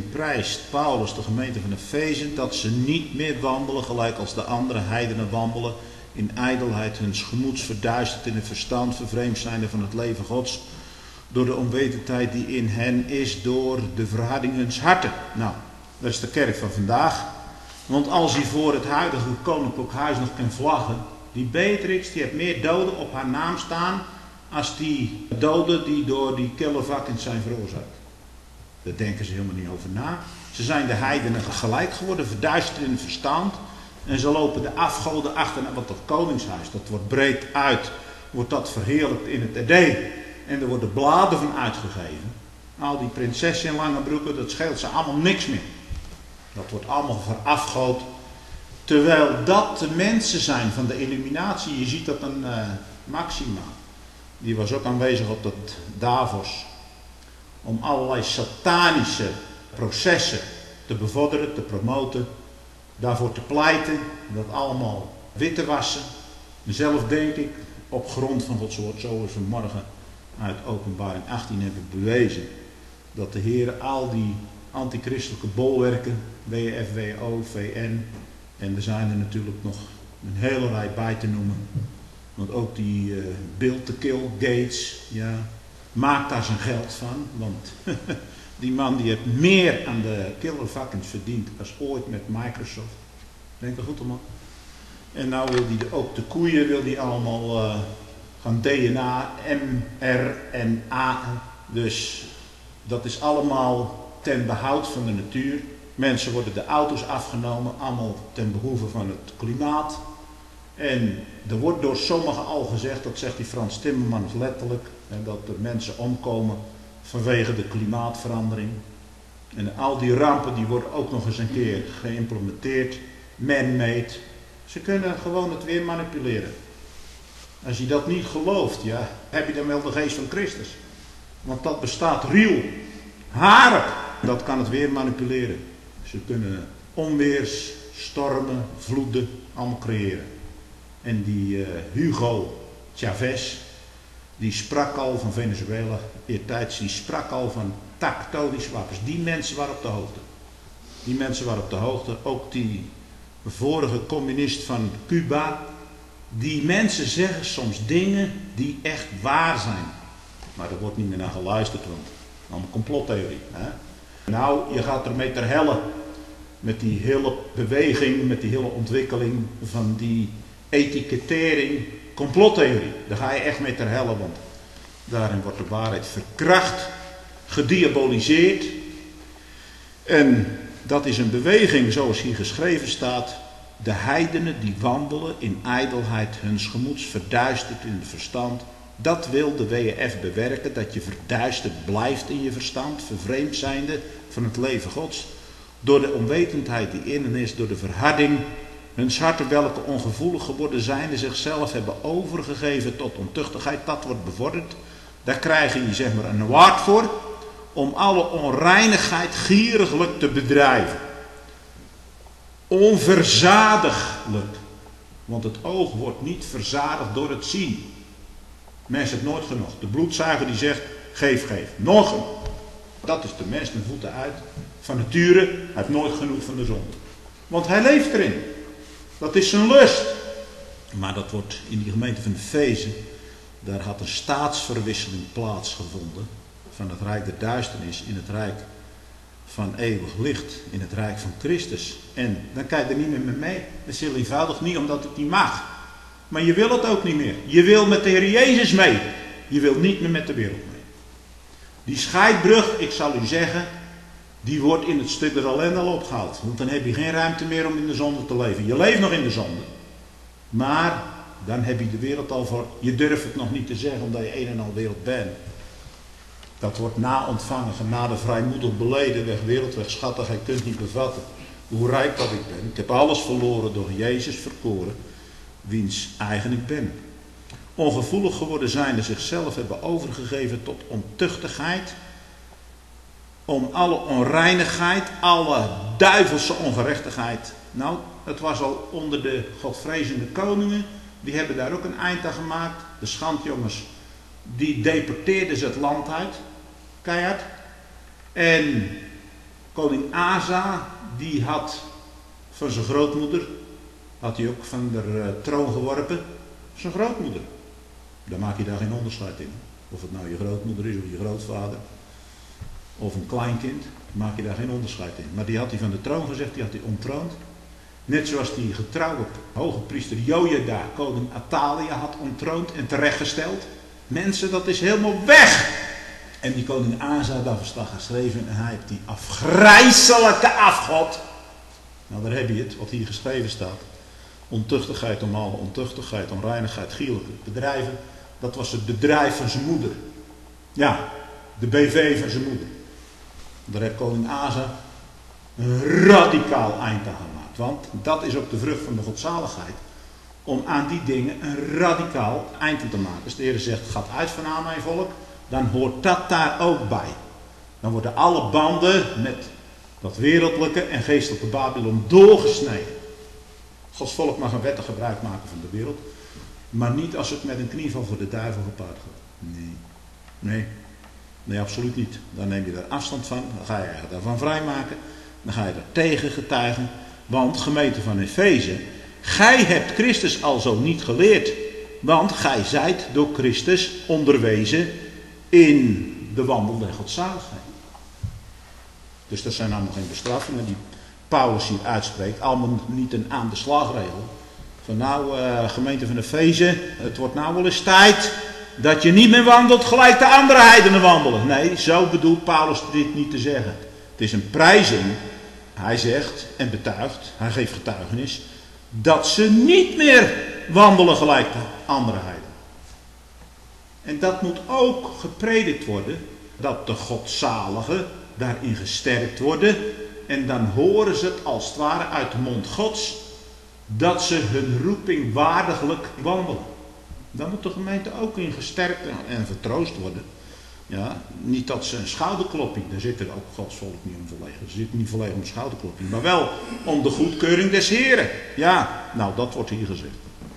prijst Paulus de gemeente van Efeze dat ze niet meer wandelen gelijk als de andere heidenen wandelen, in ijdelheid huns gemoeds verduisterd in het verstand, vervreemd zijnde van het leven Gods, door de onwetendheid die in hen is, door de verharding huns harten. Nou, dat is de kerk van vandaag. Want als hij voor het huidige koninklijk huis nog kan vlaggen, die Beatrix die heeft meer doden op haar naam staan als die doden die door die killervakkens zijn veroorzaakt. Daar denken ze helemaal niet over na. Ze zijn de heidenen gelijk geworden, verduisterd in het verstand. En ze lopen de afgoden achterna, want dat koningshuis, dat wordt breed uit, wordt dat verheerlijkt in het idee. En er worden bladen van uitgegeven. Al die prinsessen in lange broeken, dat scheelt ze allemaal niks meer. Dat wordt allemaal verafgood. Terwijl dat de mensen zijn van de illuminatie. Je ziet dat een uh, Maxima, die was ook aanwezig op dat Davos. Om allerlei satanische processen te bevorderen, te promoten. Daarvoor te pleiten. Dat allemaal wit te wassen. Zelf denk ik, op grond van Gods woord, zoals we morgen uit Openbaring achttien hebben bewezen. Dat de Heer al die antichristelijke bolwerken, W F W O, V N, en er zijn er natuurlijk nog een hele rij bij te noemen. Want ook die uh, Bill to Kill Gates, ja, maakt daar zijn geld van. Want die man die heeft meer aan de killervakkens verdiend als ooit met Microsoft. Denk er goed om, man. En nou wil hij ook de koeien wil die allemaal uh, gaan D N A, M R en A. Dus dat is allemaal ten behoud van de natuur. Mensen worden de auto's afgenomen, allemaal ten behoeve van het klimaat. En er wordt door sommigen al gezegd, dat zegt die Frans Timmermans letterlijk, en dat er mensen omkomen vanwege de klimaatverandering. En al die rampen die worden ook nog eens een keer geïmplementeerd, man-made. Ze kunnen gewoon het weer manipuleren. Als je dat niet gelooft, ja, heb je dan wel de geest van Christus. Want dat bestaat real, harig. Dat kan het weer manipuleren. Ze kunnen onweers, stormen, vloeden, allemaal creëren. En die uh, Hugo Chavez, die sprak al van Venezuela, eertijds, die sprak al van tactonische wapens. Die mensen waren op de hoogte. Die mensen waren op de hoogte. Ook die vorige communist van Cuba. Die mensen zeggen soms dingen die echt waar zijn. Maar er wordt niet meer naar geluisterd, want allemaal complottheorie. Hè? Nou, je gaat ermee ter helle. Met die hele beweging, met die hele ontwikkeling van die etikettering, complottheorie. Daar ga je echt mee ter helle, want daarin wordt de waarheid verkracht, gediaboliseerd. En dat is een beweging, zoals hier geschreven staat. De heidenen die wandelen in ijdelheid huns gemoeds, verduisterd in het verstand. Dat wil de W E F bewerken, dat je verduisterd blijft in je verstand, vervreemd zijnde van het leven Gods. Door de onwetendheid die in hen is, door de verharding. Huns harten welke ongevoelig geworden zijn en zichzelf hebben overgegeven tot ontuchtigheid, dat wordt bevorderd. Daar krijg je zeg maar een award voor, om alle onreinigheid gieriglijk te bedrijven. Onverzadiglijk. Want het oog wordt niet verzadigd door het zien. Mens heeft nooit genoeg. De bloedzuiger die zegt, geef, geef. Nog genoeg. Dat is de mens ten voeten uit. Van nature, hij heeft nooit genoeg van de zonde. Want hij leeft erin. Dat is zijn lust. Maar dat wordt in die gemeente van Efeze, daar had een staatsverwisseling plaatsgevonden. Van het rijk der duisternis in het rijk van eeuwig licht. In het rijk van Christus. En dan kan je er niet meer mee mee. Dat is heel eenvoudig niet omdat het niet mag. Maar je wil het ook niet meer. Je wil met de Heer Jezus mee. Je wil niet meer met de wereld mee. Die scheidbrug, ik zal u zeggen, die wordt in het stuk der ellende al opgehaald. Want dan heb je geen ruimte meer om in de zonde te leven. Je leeft nog in de zonde. Maar dan heb je de wereld al voor. Je durft het nog niet te zeggen omdat je een en al wereld bent. Dat wordt na ontvangen, genade vrijmoedig beleden, weg wereld, weg schattig. Hij kunt niet bevatten hoe rijk dat ik ben. Ik heb alles verloren door Jezus verkoren, wiens eigen ik ben. Ongevoelig geworden zijnde zichzelf hebben overgegeven tot ontuchtigheid. Om alle onreinigheid, alle duivelse ongerechtigheid. Nou, het was al onder de godvrezende koningen. Die hebben daar ook een eind aan gemaakt. De schandjongens, die deporteerden ze het land uit. Keihard. En Koning Asa, die had van zijn grootmoeder, had hij ook van de uh, troon geworpen, zijn grootmoeder. Dan maak je daar geen onderscheid in. Of het nou je grootmoeder is of je grootvader, of een kleinkind, maak je daar geen onderscheid in. Maar die had hij van de troon gezegd, die had hij ontroond. Net zoals die getrouwe hoge priester Jojada, koning Atalia, had ontroond en terechtgesteld. Mensen, dat is helemaal weg. En die koning Asa daar verslag geschreven en hij heeft die afgrijselijke afgod. Nou, daar heb je het, wat hier geschreven staat. Ontuchtigheid om alle ontuchtigheid, onreinigheid, gierlijke bedrijven. Dat was het bedrijf van zijn moeder. Ja, de B V van zijn moeder. Daar heeft koning Asa een radicaal eind aan gemaakt. Want dat is ook de vrucht van de godzaligheid. Om aan die dingen een radicaal eind aan te maken. Als de Heer zegt, gaat uit van aan mijn volk, dan hoort dat daar ook bij. Dan worden alle banden met dat wereldlijke en geestelijke Babylon doorgesneden. Gods volk mag een wettig gebruik maken van de wereld. Maar niet als het met een knieval voor de duivel gepaard gaat. Nee. Nee. Nee, absoluut niet. Dan neem je daar afstand van. Dan ga je je daarvan vrijmaken. Dan ga je er tegen getuigen. Want, gemeente van Efeze, gij hebt Christus alzo niet geleerd. Want gij zijt door Christus onderwezen in de wandel der godzaligheid. Dus dat zijn allemaal geen bestraffingen die Paulus hier uitspreekt. Allemaal niet een aan de slagregel. Van nou, uh, gemeente van Efeze, het wordt nou wel eens tijd dat je niet meer wandelt gelijk de andere heidenen wandelen. Nee, zo bedoelt Paulus dit niet te zeggen. Het is een prijzing. Hij zegt en betuigt, hij geeft getuigenis, dat ze niet meer wandelen gelijk de andere heidenen. En dat moet ook gepredikt worden, dat de godzaligen daarin gesterkt worden. En dan horen ze het als het ware uit de mond Gods, dat ze hun roeping waardiglijk wandelen. Dan moet de gemeente ook in gesterkt en vertroost worden. Ja, niet dat ze een schouderklopje, daar zit er ook Gods volk niet om verlegen. Ze zitten niet verlegen om een schouderklopje, maar wel om de goedkeuring des Heren. Ja, nou dat wordt hier gezegd.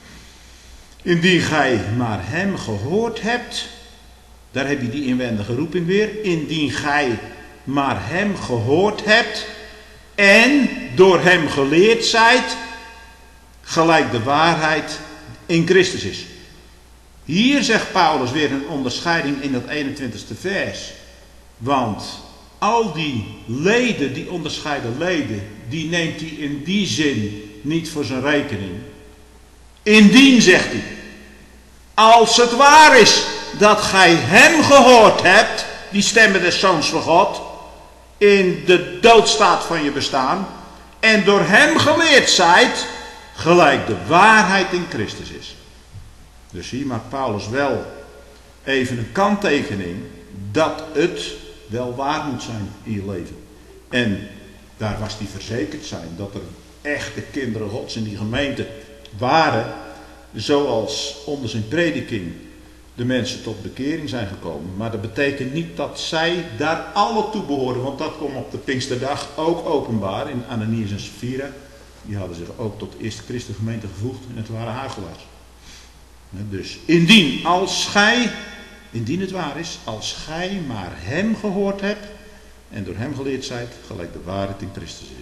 Indien gij maar hem gehoord hebt, daar heb je die inwendige roeping weer. Indien gij maar hem gehoord hebt en door hem geleerd zijt, gelijk de waarheid in Christus is. Hier zegt Paulus weer een onderscheiding in dat eenentwintigste vers. Want al die leden, die onderscheiden leden, die neemt hij in die zin niet voor zijn rekening. Indien, zegt hij, als het waar is dat gij hem gehoord hebt, die stemmen des Zoons van God, in de doodstaat van je bestaan, en door hem geleerd zijt, gelijk de waarheid in Christus is. Dus hier maakt Paulus wel even een kanttekening dat het wel waar moet zijn in je leven. En daar was hij verzekerd zijn dat er echte kinderen Gods in die gemeente waren, zoals onder zijn prediking de mensen tot bekering zijn gekomen. Maar dat betekent niet dat zij daar alle toe behoren, want dat komt op de Pinksterdag ook openbaar in Ananias en Sapphira. Die hadden zich ook tot de eerste christengemeente gevoegd en het waren huichelaars. Dus indien, als gij, indien het waar is, als gij maar hem gehoord hebt en door hem geleerd zijt, gelijk de waarheid in Christus is.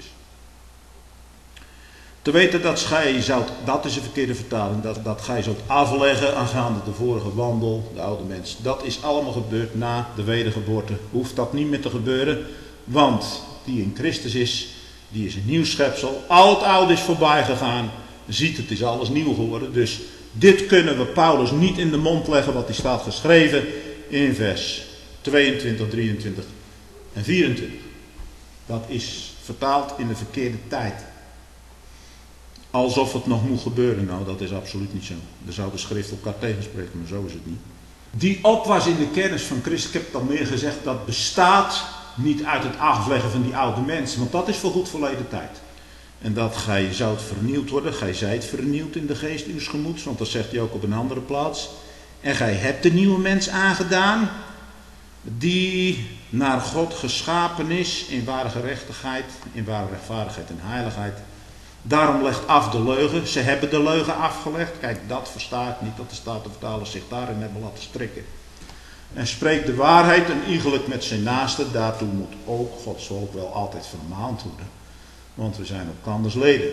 Te weten dat gij zoudt, dat is een verkeerde vertaling, dat, dat gij zoudt afleggen aangaande de vorige wandel, de oude mens. Dat is allemaal gebeurd na de wedergeboorte. Hoeft dat niet meer te gebeuren, want die in Christus is, die is een nieuw schepsel. Al het oude is voorbij gegaan, ziet het is alles nieuw geworden. Dus dit kunnen we Paulus niet in de mond leggen wat hij staat geschreven in vers tweeëntwintig, drieëntwintig en vierentwintig. Dat is vertaald in de verkeerde tijd. Alsof het nog moet gebeuren. Nou, dat is absoluut niet zo. Daar zou de schrift elkaar tegenspreken, maar zo is het niet. Die opwas in de kennis van Christus, ik heb het al meer gezegd, dat bestaat niet uit het afleggen van die oude mensen. Want dat is voorgoed verleden tijd. En dat gij zoudt vernieuwd worden. Gij zijt vernieuwd in de geest uws gemoeds. Want dat zegt hij ook op een andere plaats. En gij hebt de nieuwe mens aangedaan. Die naar God geschapen is. In ware gerechtigheid. In ware rechtvaardigheid en heiligheid. Daarom legt af de leugen. Ze hebben de leugen afgelegd. Kijk, dat versta ik niet. Dat de Statenvertalers zich daarin hebben laten strikken. En spreekt de waarheid en iegelijk met zijn naaste. Daartoe moet ook Gods volk wel altijd vermaand worden. Want we zijn elkanders leden.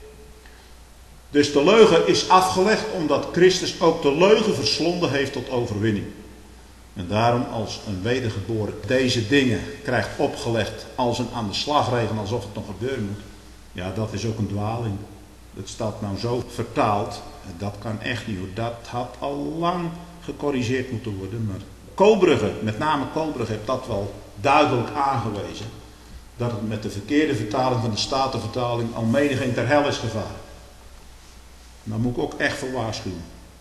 Dus de leugen is afgelegd omdat Christus ook de leugen verslonden heeft tot overwinning. En daarom als een wedergeboren deze dingen krijgt opgelegd als een aan de slagregel alsof het nog gebeuren moet. Ja, dat is ook een dwaling. Het staat nou zo vertaald. Dat kan echt niet hoor. Dat had al lang gecorrigeerd moeten worden. Maar Koolbrugge, met name Koolbrugge, heeft dat wel duidelijk aangewezen. Dat het met de verkeerde vertaling van de Statenvertaling al menigeen ter hel is gevaren. Daar moet ik ook echt voor waarschuwen.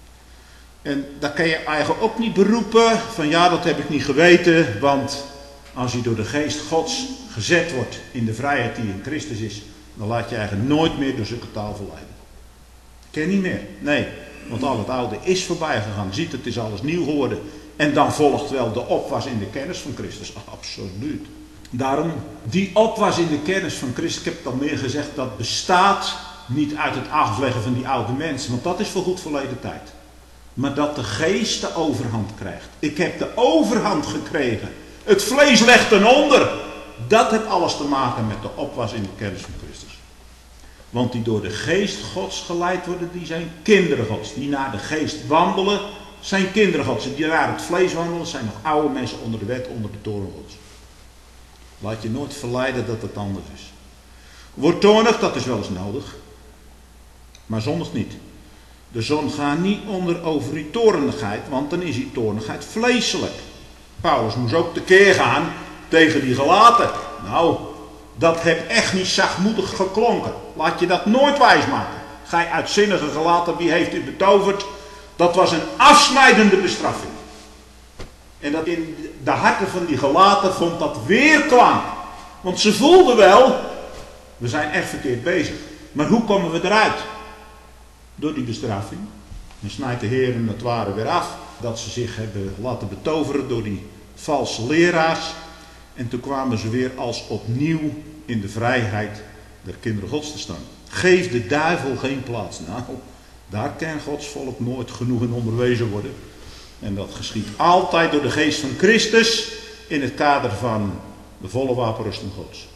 En daar kan je eigenlijk ook niet beroepen van ja, dat heb ik niet geweten. Want als je door de geest Gods gezet wordt in de vrijheid die in Christus is, dan laat je eigenlijk nooit meer door zulke taal verleiden. Ken niet meer. Nee, want al het oude is voorbij gegaan. Ziet, het is alles nieuw geworden. En dan volgt wel de opwas in de kennis van Christus. Absoluut. Daarom, die opwas in de kennis van Christus, ik heb het al meer gezegd, dat bestaat niet uit het afleggen van die oude mensen. Want dat is voor goed verleden tijd. Maar dat de geest de overhand krijgt. Ik heb de overhand gekregen. Het vlees legt ten onder. Dat heeft alles te maken met de opwas in de kennis van Christus. Want die door de geest Gods geleid worden, die zijn kinderen Gods. Die naar de geest wandelen, zijn kinderen Gods. En die naar het vlees wandelen, zijn nog oude mensen onder de wet, onder de toren Gods. Laat je nooit verleiden dat het anders is. Word toornig, dat is wel eens nodig. Maar zondig niet. De zon gaat niet onder over die toornigheid, want dan is die toornigheid vleeselijk. Paulus moest ook tekeer gaan tegen die Galaten. Nou, dat heeft echt niet zachtmoedig geklonken. Laat je dat nooit wijsmaken. Gij uitzinnige Galaten, wie heeft u betoverd? Dat was een afsnijdende bestraffing. En dat in de harten van die Galaten vond dat weerklank. Want ze voelden wel, we zijn echt verkeerd bezig. Maar hoe komen we eruit? Door die bestraffing. Dan snijdt de Heer het ware weer af. Dat ze zich hebben laten betoveren door die valse leraars. En toen kwamen ze weer als opnieuw in de vrijheid der kinderen Gods te staan. Geef de duivel geen plaats. Nou, daar kan Gods volk nooit genoeg in onderwezen worden. En dat geschiet altijd door de geest van Christus in het kader van de volle wapenrusting Gods.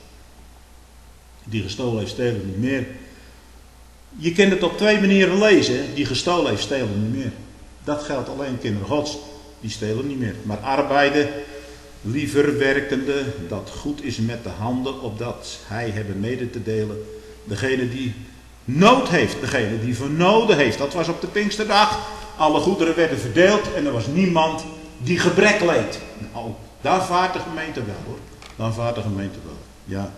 Die gestolen heeft, stelen niet meer. Je kunt het op twee manieren lezen. Die gestolen heeft, stelen niet meer. Dat geldt alleen kinderen Gods. Die stelen niet meer. Maar arbeiden, liever werkende, dat goed is met de handen, opdat hij hebben mede te delen. Degene die nood heeft, degene die vernoden heeft. Dat was op de Pinksterdag. Alle goederen werden verdeeld en er was niemand die gebrek leed. Nou, daar vaart de gemeente wel hoor. Daar vaart de gemeente wel. Ja.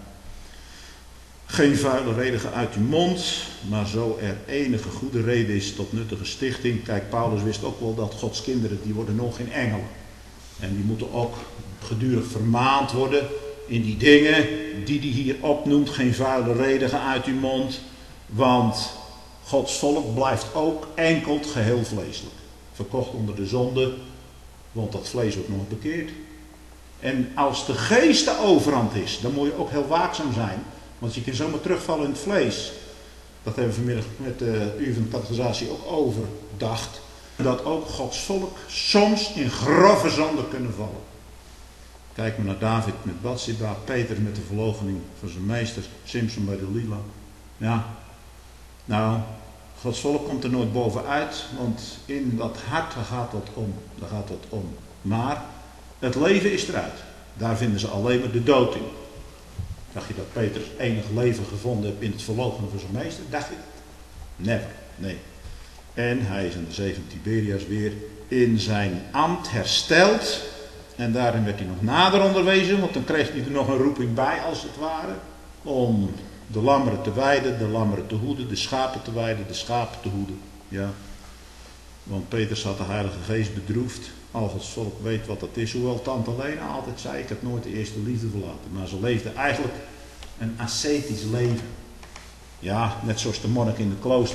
Geen vuile reden uit uw mond, maar zo er enige goede reden is tot nuttige stichting. Kijk, Paulus wist ook wel dat Gods kinderen, die worden nog geen engelen. En die moeten ook gedurig vermaand worden in die dingen die hij hier opnoemt. Geen vuile reden uit uw mond, want Gods volk blijft ook enkel geheel vleeselijk. Verkocht onder de zonde, want dat vlees wordt nog bekeerd. En als de geest de overhand is, dan moet je ook heel waakzaam zijn. Want je kan zomaar terugvallen in het vlees. Dat hebben we vanmiddag met de uur van de catechisatie ook overdacht. Dat ook Gods volk soms in grove zonde kunnen vallen. Kijk maar naar David met Bathsheba, Peter met de verloochening van zijn meester, Simson bij de Lila. Ja, nou, Gods volk komt er nooit bovenuit, want in dat hart gaat dat om. Daar gaat dat om. Maar het leven is eruit. Daar vinden ze alleen maar de dood in. Dacht je dat Peter enig leven gevonden heeft in het verloochenen van zijn meester? Dacht je dat? Never, nee. En hij is aan de zee van Tiberias weer in zijn ambt hersteld. En daarin werd hij nog nader onderwezen, want dan kreeg hij er nog een roeping bij als het ware. Om de lammeren te weiden, de lammeren te hoeden, de schapen te weiden, de schapen te hoeden. Ja. Want Petrus had de Heilige Geest bedroefd. Al Gods volk weet wat dat is. Hoewel tante Lena altijd zei, ik heb nooit de eerste liefde verlaten. Maar ze leefde eigenlijk een ascetisch leven. Ja, net zoals de monnik in het klooster.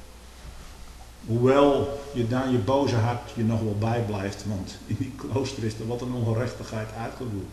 Hoewel je daar je boze hart je nog wel bijblijft. Want in die klooster is er wat een ongerechtigheid uitgevoerd.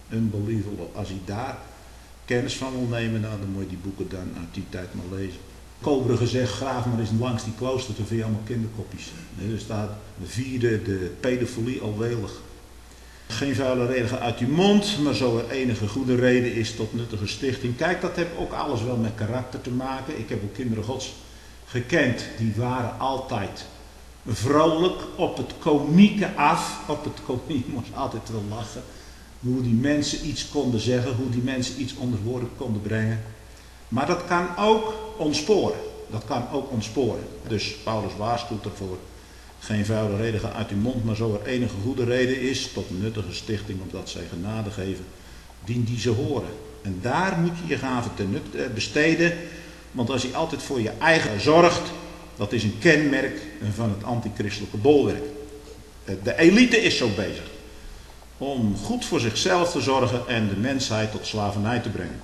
Unbelievable. Als je daar kennis van wil nemen, nou, dan moet je die boeken dan uit die tijd maar lezen. Kobere gezegd, graaf maar eens langs die klooster, dan vind je allemaal kinderkopjes. Er staat de vierde, de pedofilie alwelig. Geen vuile reden uit je mond, maar zo er enige goede reden is tot nuttige stichting. Kijk, dat heeft ook alles wel met karakter te maken. Ik heb ook kinderen Gods gekend, die waren altijd vrolijk, op het komieke af. Op het komieke, moest altijd wel lachen. Hoe die mensen iets konden zeggen, hoe die mensen iets onder woorden konden brengen. Maar dat kan ook ontsporen. Dat kan ook ontsporen. Dus Paulus waarschuwt ervoor. Geen vuile reden uit uw mond, maar zo er enige goede reden is tot een nuttige stichting, omdat zij genade geven, dien die ze horen. En daar moet je je gaven ten nut besteden, want als je altijd voor je eigen zorgt, dat is een kenmerk van het antichristelijke bolwerk. De elite is zo bezig om goed voor zichzelf te zorgen en de mensheid tot slavernij te brengen.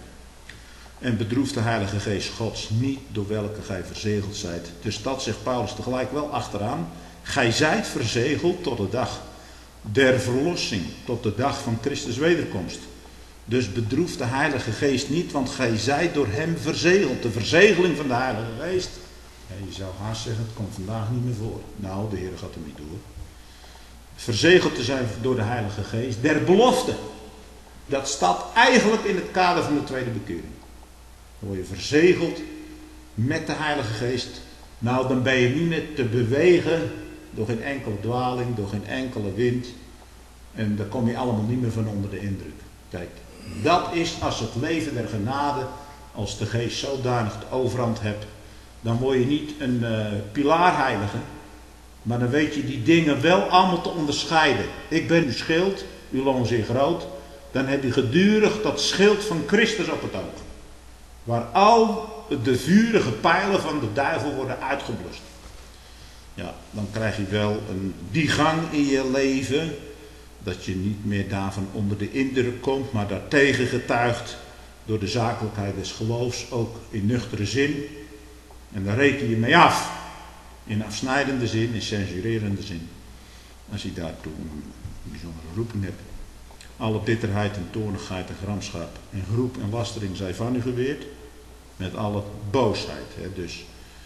En bedroeft de Heilige Geest Gods niet, door welke gij verzegeld zijt. Dus dat zegt Paulus tegelijk wel achteraan. Gij zijt verzegeld tot de dag der verlossing, tot de dag van Christus wederkomst. Dus bedroeft de Heilige Geest niet, want gij zijt door hem verzegeld. De verzegeling van de Heilige Geest, ja, je zou haast zeggen, het komt vandaag niet meer voor. Nou, de Heer gaat er niet door. Verzegeld te zijn door de Heilige Geest, der belofte. Dat staat eigenlijk in het kader van de tweede bekering. Dan word je verzegeld met de Heilige Geest. Nou, dan ben je niet meer te bewegen door geen enkele dwaling, door geen enkele wind. En daar kom je allemaal niet meer van onder de indruk. Kijk, dat is als het leven der genade, als de Geest zodanig de overhand hebt, dan word je niet een uh, pilaarheilige, maar dan weet je die dingen wel allemaal te onderscheiden. Ik ben uw schild, uw loon zeer groot. Dan heb je gedurig dat schild van Christus op het oog. Waar al de vurige pijlen van de duivel worden uitgeblust. Ja, dan krijg je wel een digang in je leven. Dat je niet meer daarvan onder de indruk komt, maar daartegen getuigt door de zakelijkheid des geloofs, ook in nuchtere zin. En daar reken je mee af. In afsnijdende zin, in censurerende zin. Als je daartoe een bijzondere roeping hebt. Alle bitterheid en toornigheid en gramschap en geroep en lastering zij van u geweerd. Met alle boosheid. Hè. Dus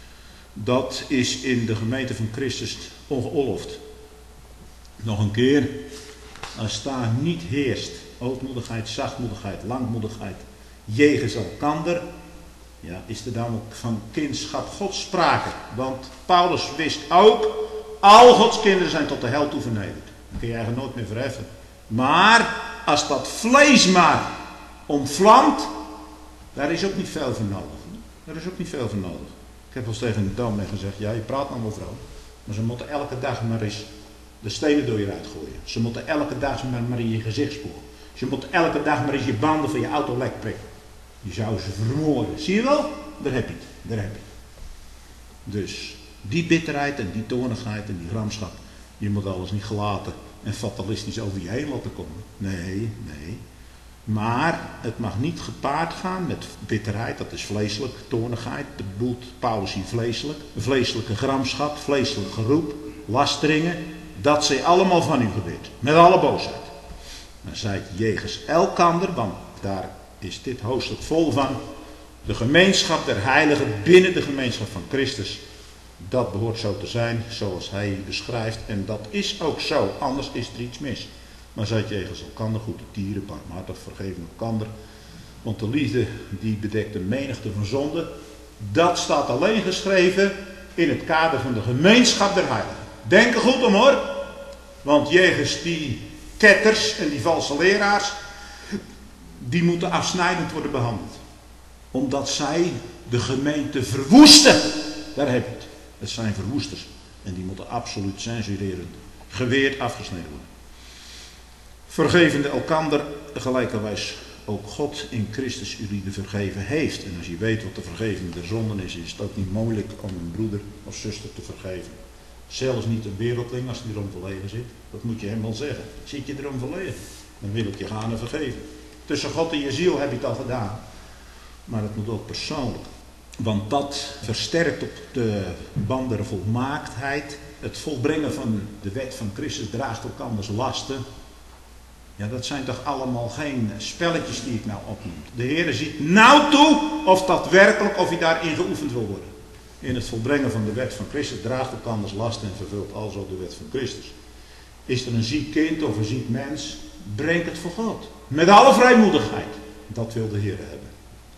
dat is in de gemeente van Christus ongeoorloofd. Nog een keer. Als daar niet heerst ootmoedigheid, zachtmoedigheid, langmoedigheid, jegens elkander, ja, is er dan ook van kindschap Gods sprake. Want Paulus wist ook, al Gods kinderen zijn tot de hel toe vernederd. Dan kun je eigenlijk nooit meer verheffen. Maar als dat vlees maar ontvlamt, daar is ook niet veel voor nodig. Daar is ook niet veel voor nodig. Ik heb wel eens tegen de dominee gezegd, ja, je praat nou mevrouw, maar ze moeten elke dag maar eens de stenen door je eruit gooien. Ze moeten elke dag maar, maar in je gezicht spoelen. Ze moeten elke dag maar eens je banden van je auto lek prikken. Je zou ze vermoorden. Zie je wel? Daar heb je het. Daar heb je het. Dus die bitterheid en die toornigheid en die gramschap, je moet alles niet gelaten en fatalistisch over je heen laten komen. Nee, nee. Maar het mag niet gepaard gaan met bitterheid, dat is vleeselijk, toornigheid, dat bedoelt Paulus hier vleeselijk, vleeselijke gramschap, vleeselijk geroep, lasteringen, dat zij allemaal van u gebeurt, met alle boosheid. Maar zijt jegens elkander, want daar is dit hoofdstuk vol van, de gemeenschap der heiligen binnen de gemeenschap van Christus, dat behoort zo te zijn, zoals hij hier beschrijft, en dat is ook zo, anders is er iets mis. Maar zijt jegens elkander goed te tieren, barmhartig, vergeven elkander. Want de liefde die bedekt de menigte van zonden. Dat staat alleen geschreven in het kader van de gemeenschap der heiligen. Denk er goed om hoor. Want jegens die ketters en die valse leraars, die moeten afsnijdend worden behandeld. Omdat zij de gemeente verwoesten. Daar heb je het. Het zijn verwoesters. En die moeten absoluut censurerend, geweerd afgesneden worden. Vergevende elkander, gelijkerwijs ook God in Christus jullie de vergeven heeft. En als je weet wat de vergeving der zonden is, is het ook niet moeilijk om een broeder of zuster te vergeven. Zelfs niet een wereldling als hij erom verlegen zit. Dat moet je hem wel zeggen. Zit je erom verlegen, dan wil ik je gaan en vergeven. Tussen God en je ziel heb je het al gedaan. Maar het moet ook persoonlijk. Want dat versterkt op de band der volmaaktheid. Het volbrengen van de wet van Christus draagt elkanders lasten. Ja, dat zijn toch allemaal geen spelletjes die ik nou opnoem. De Heer ziet nou toe of dat werkelijk, of je daarin geoefend wil worden. in het volbrengen van de wet van Christus, draagt elkanders last en vervult alzo de wet van Christus. Is er een ziek kind of een ziek mens, breng het voor God. Met alle vrijmoedigheid. Dat wil de Heer hebben.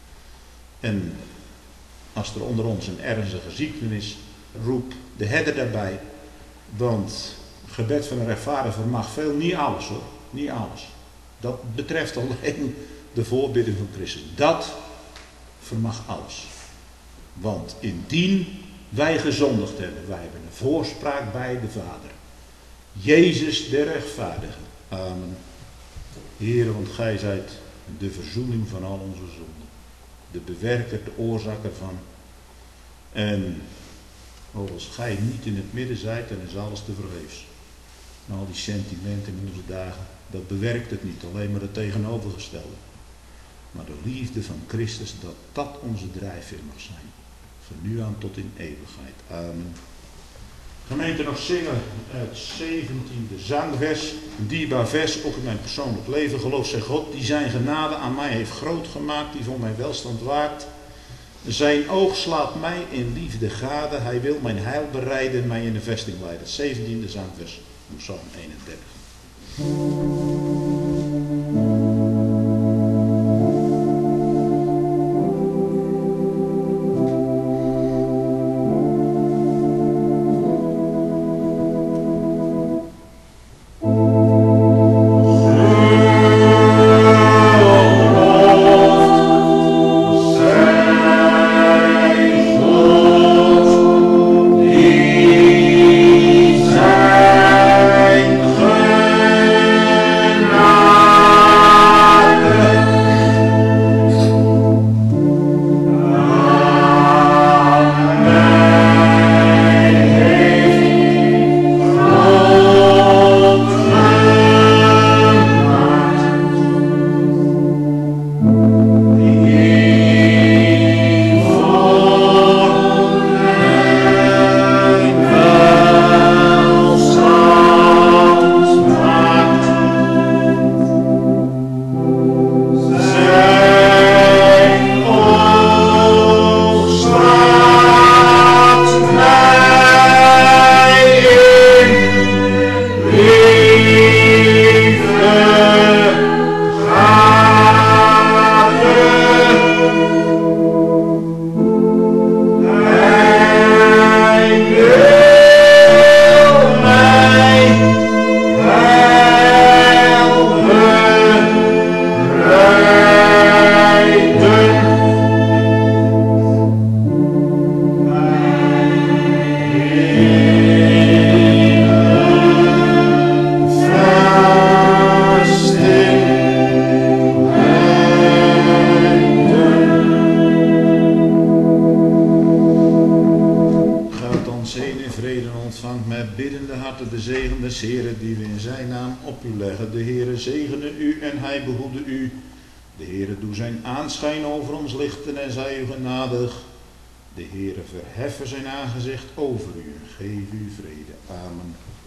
En als er onder ons een ernstige ziekte is, roep de herder daarbij. Want het gebed van een rechtvaardige vermag veel, niet alles hoor. Niet alles. Dat betreft alleen de voorbidding van Christus. Dat vermag alles. Want indien wij gezondigd hebben, wij hebben een voorspraak bij de Vader. Jezus de rechtvaardige. Amen. Heer, want gij zijt de verzoening van al onze zonden. De bewerker, de oorzaak ervan. En als gij niet in het midden zijt, dan is alles te vergeefs. En al die sentimenten in onze dagen, dat bewerkt het niet. Alleen maar het tegenovergestelde. Maar de liefde van Christus, dat dat onze drijfveer mag zijn. Van nu aan tot in eeuwigheid. Amen. Gemeente, nog zingen het zeventiende zangvers. Een dierbaar vers, ook in mijn persoonlijk leven. Geloof zij God, die zijn genade aan mij heeft groot gemaakt, die voor mijn welstand waakt. Zijn oog slaat mij in liefde gade. Hij wil mijn heil bereiden, mij in de vesting leiden. Het zeventiende zangvers, Psalm eenendertig. Verheffen zijn aangezicht over u en geef u vrede. Amen.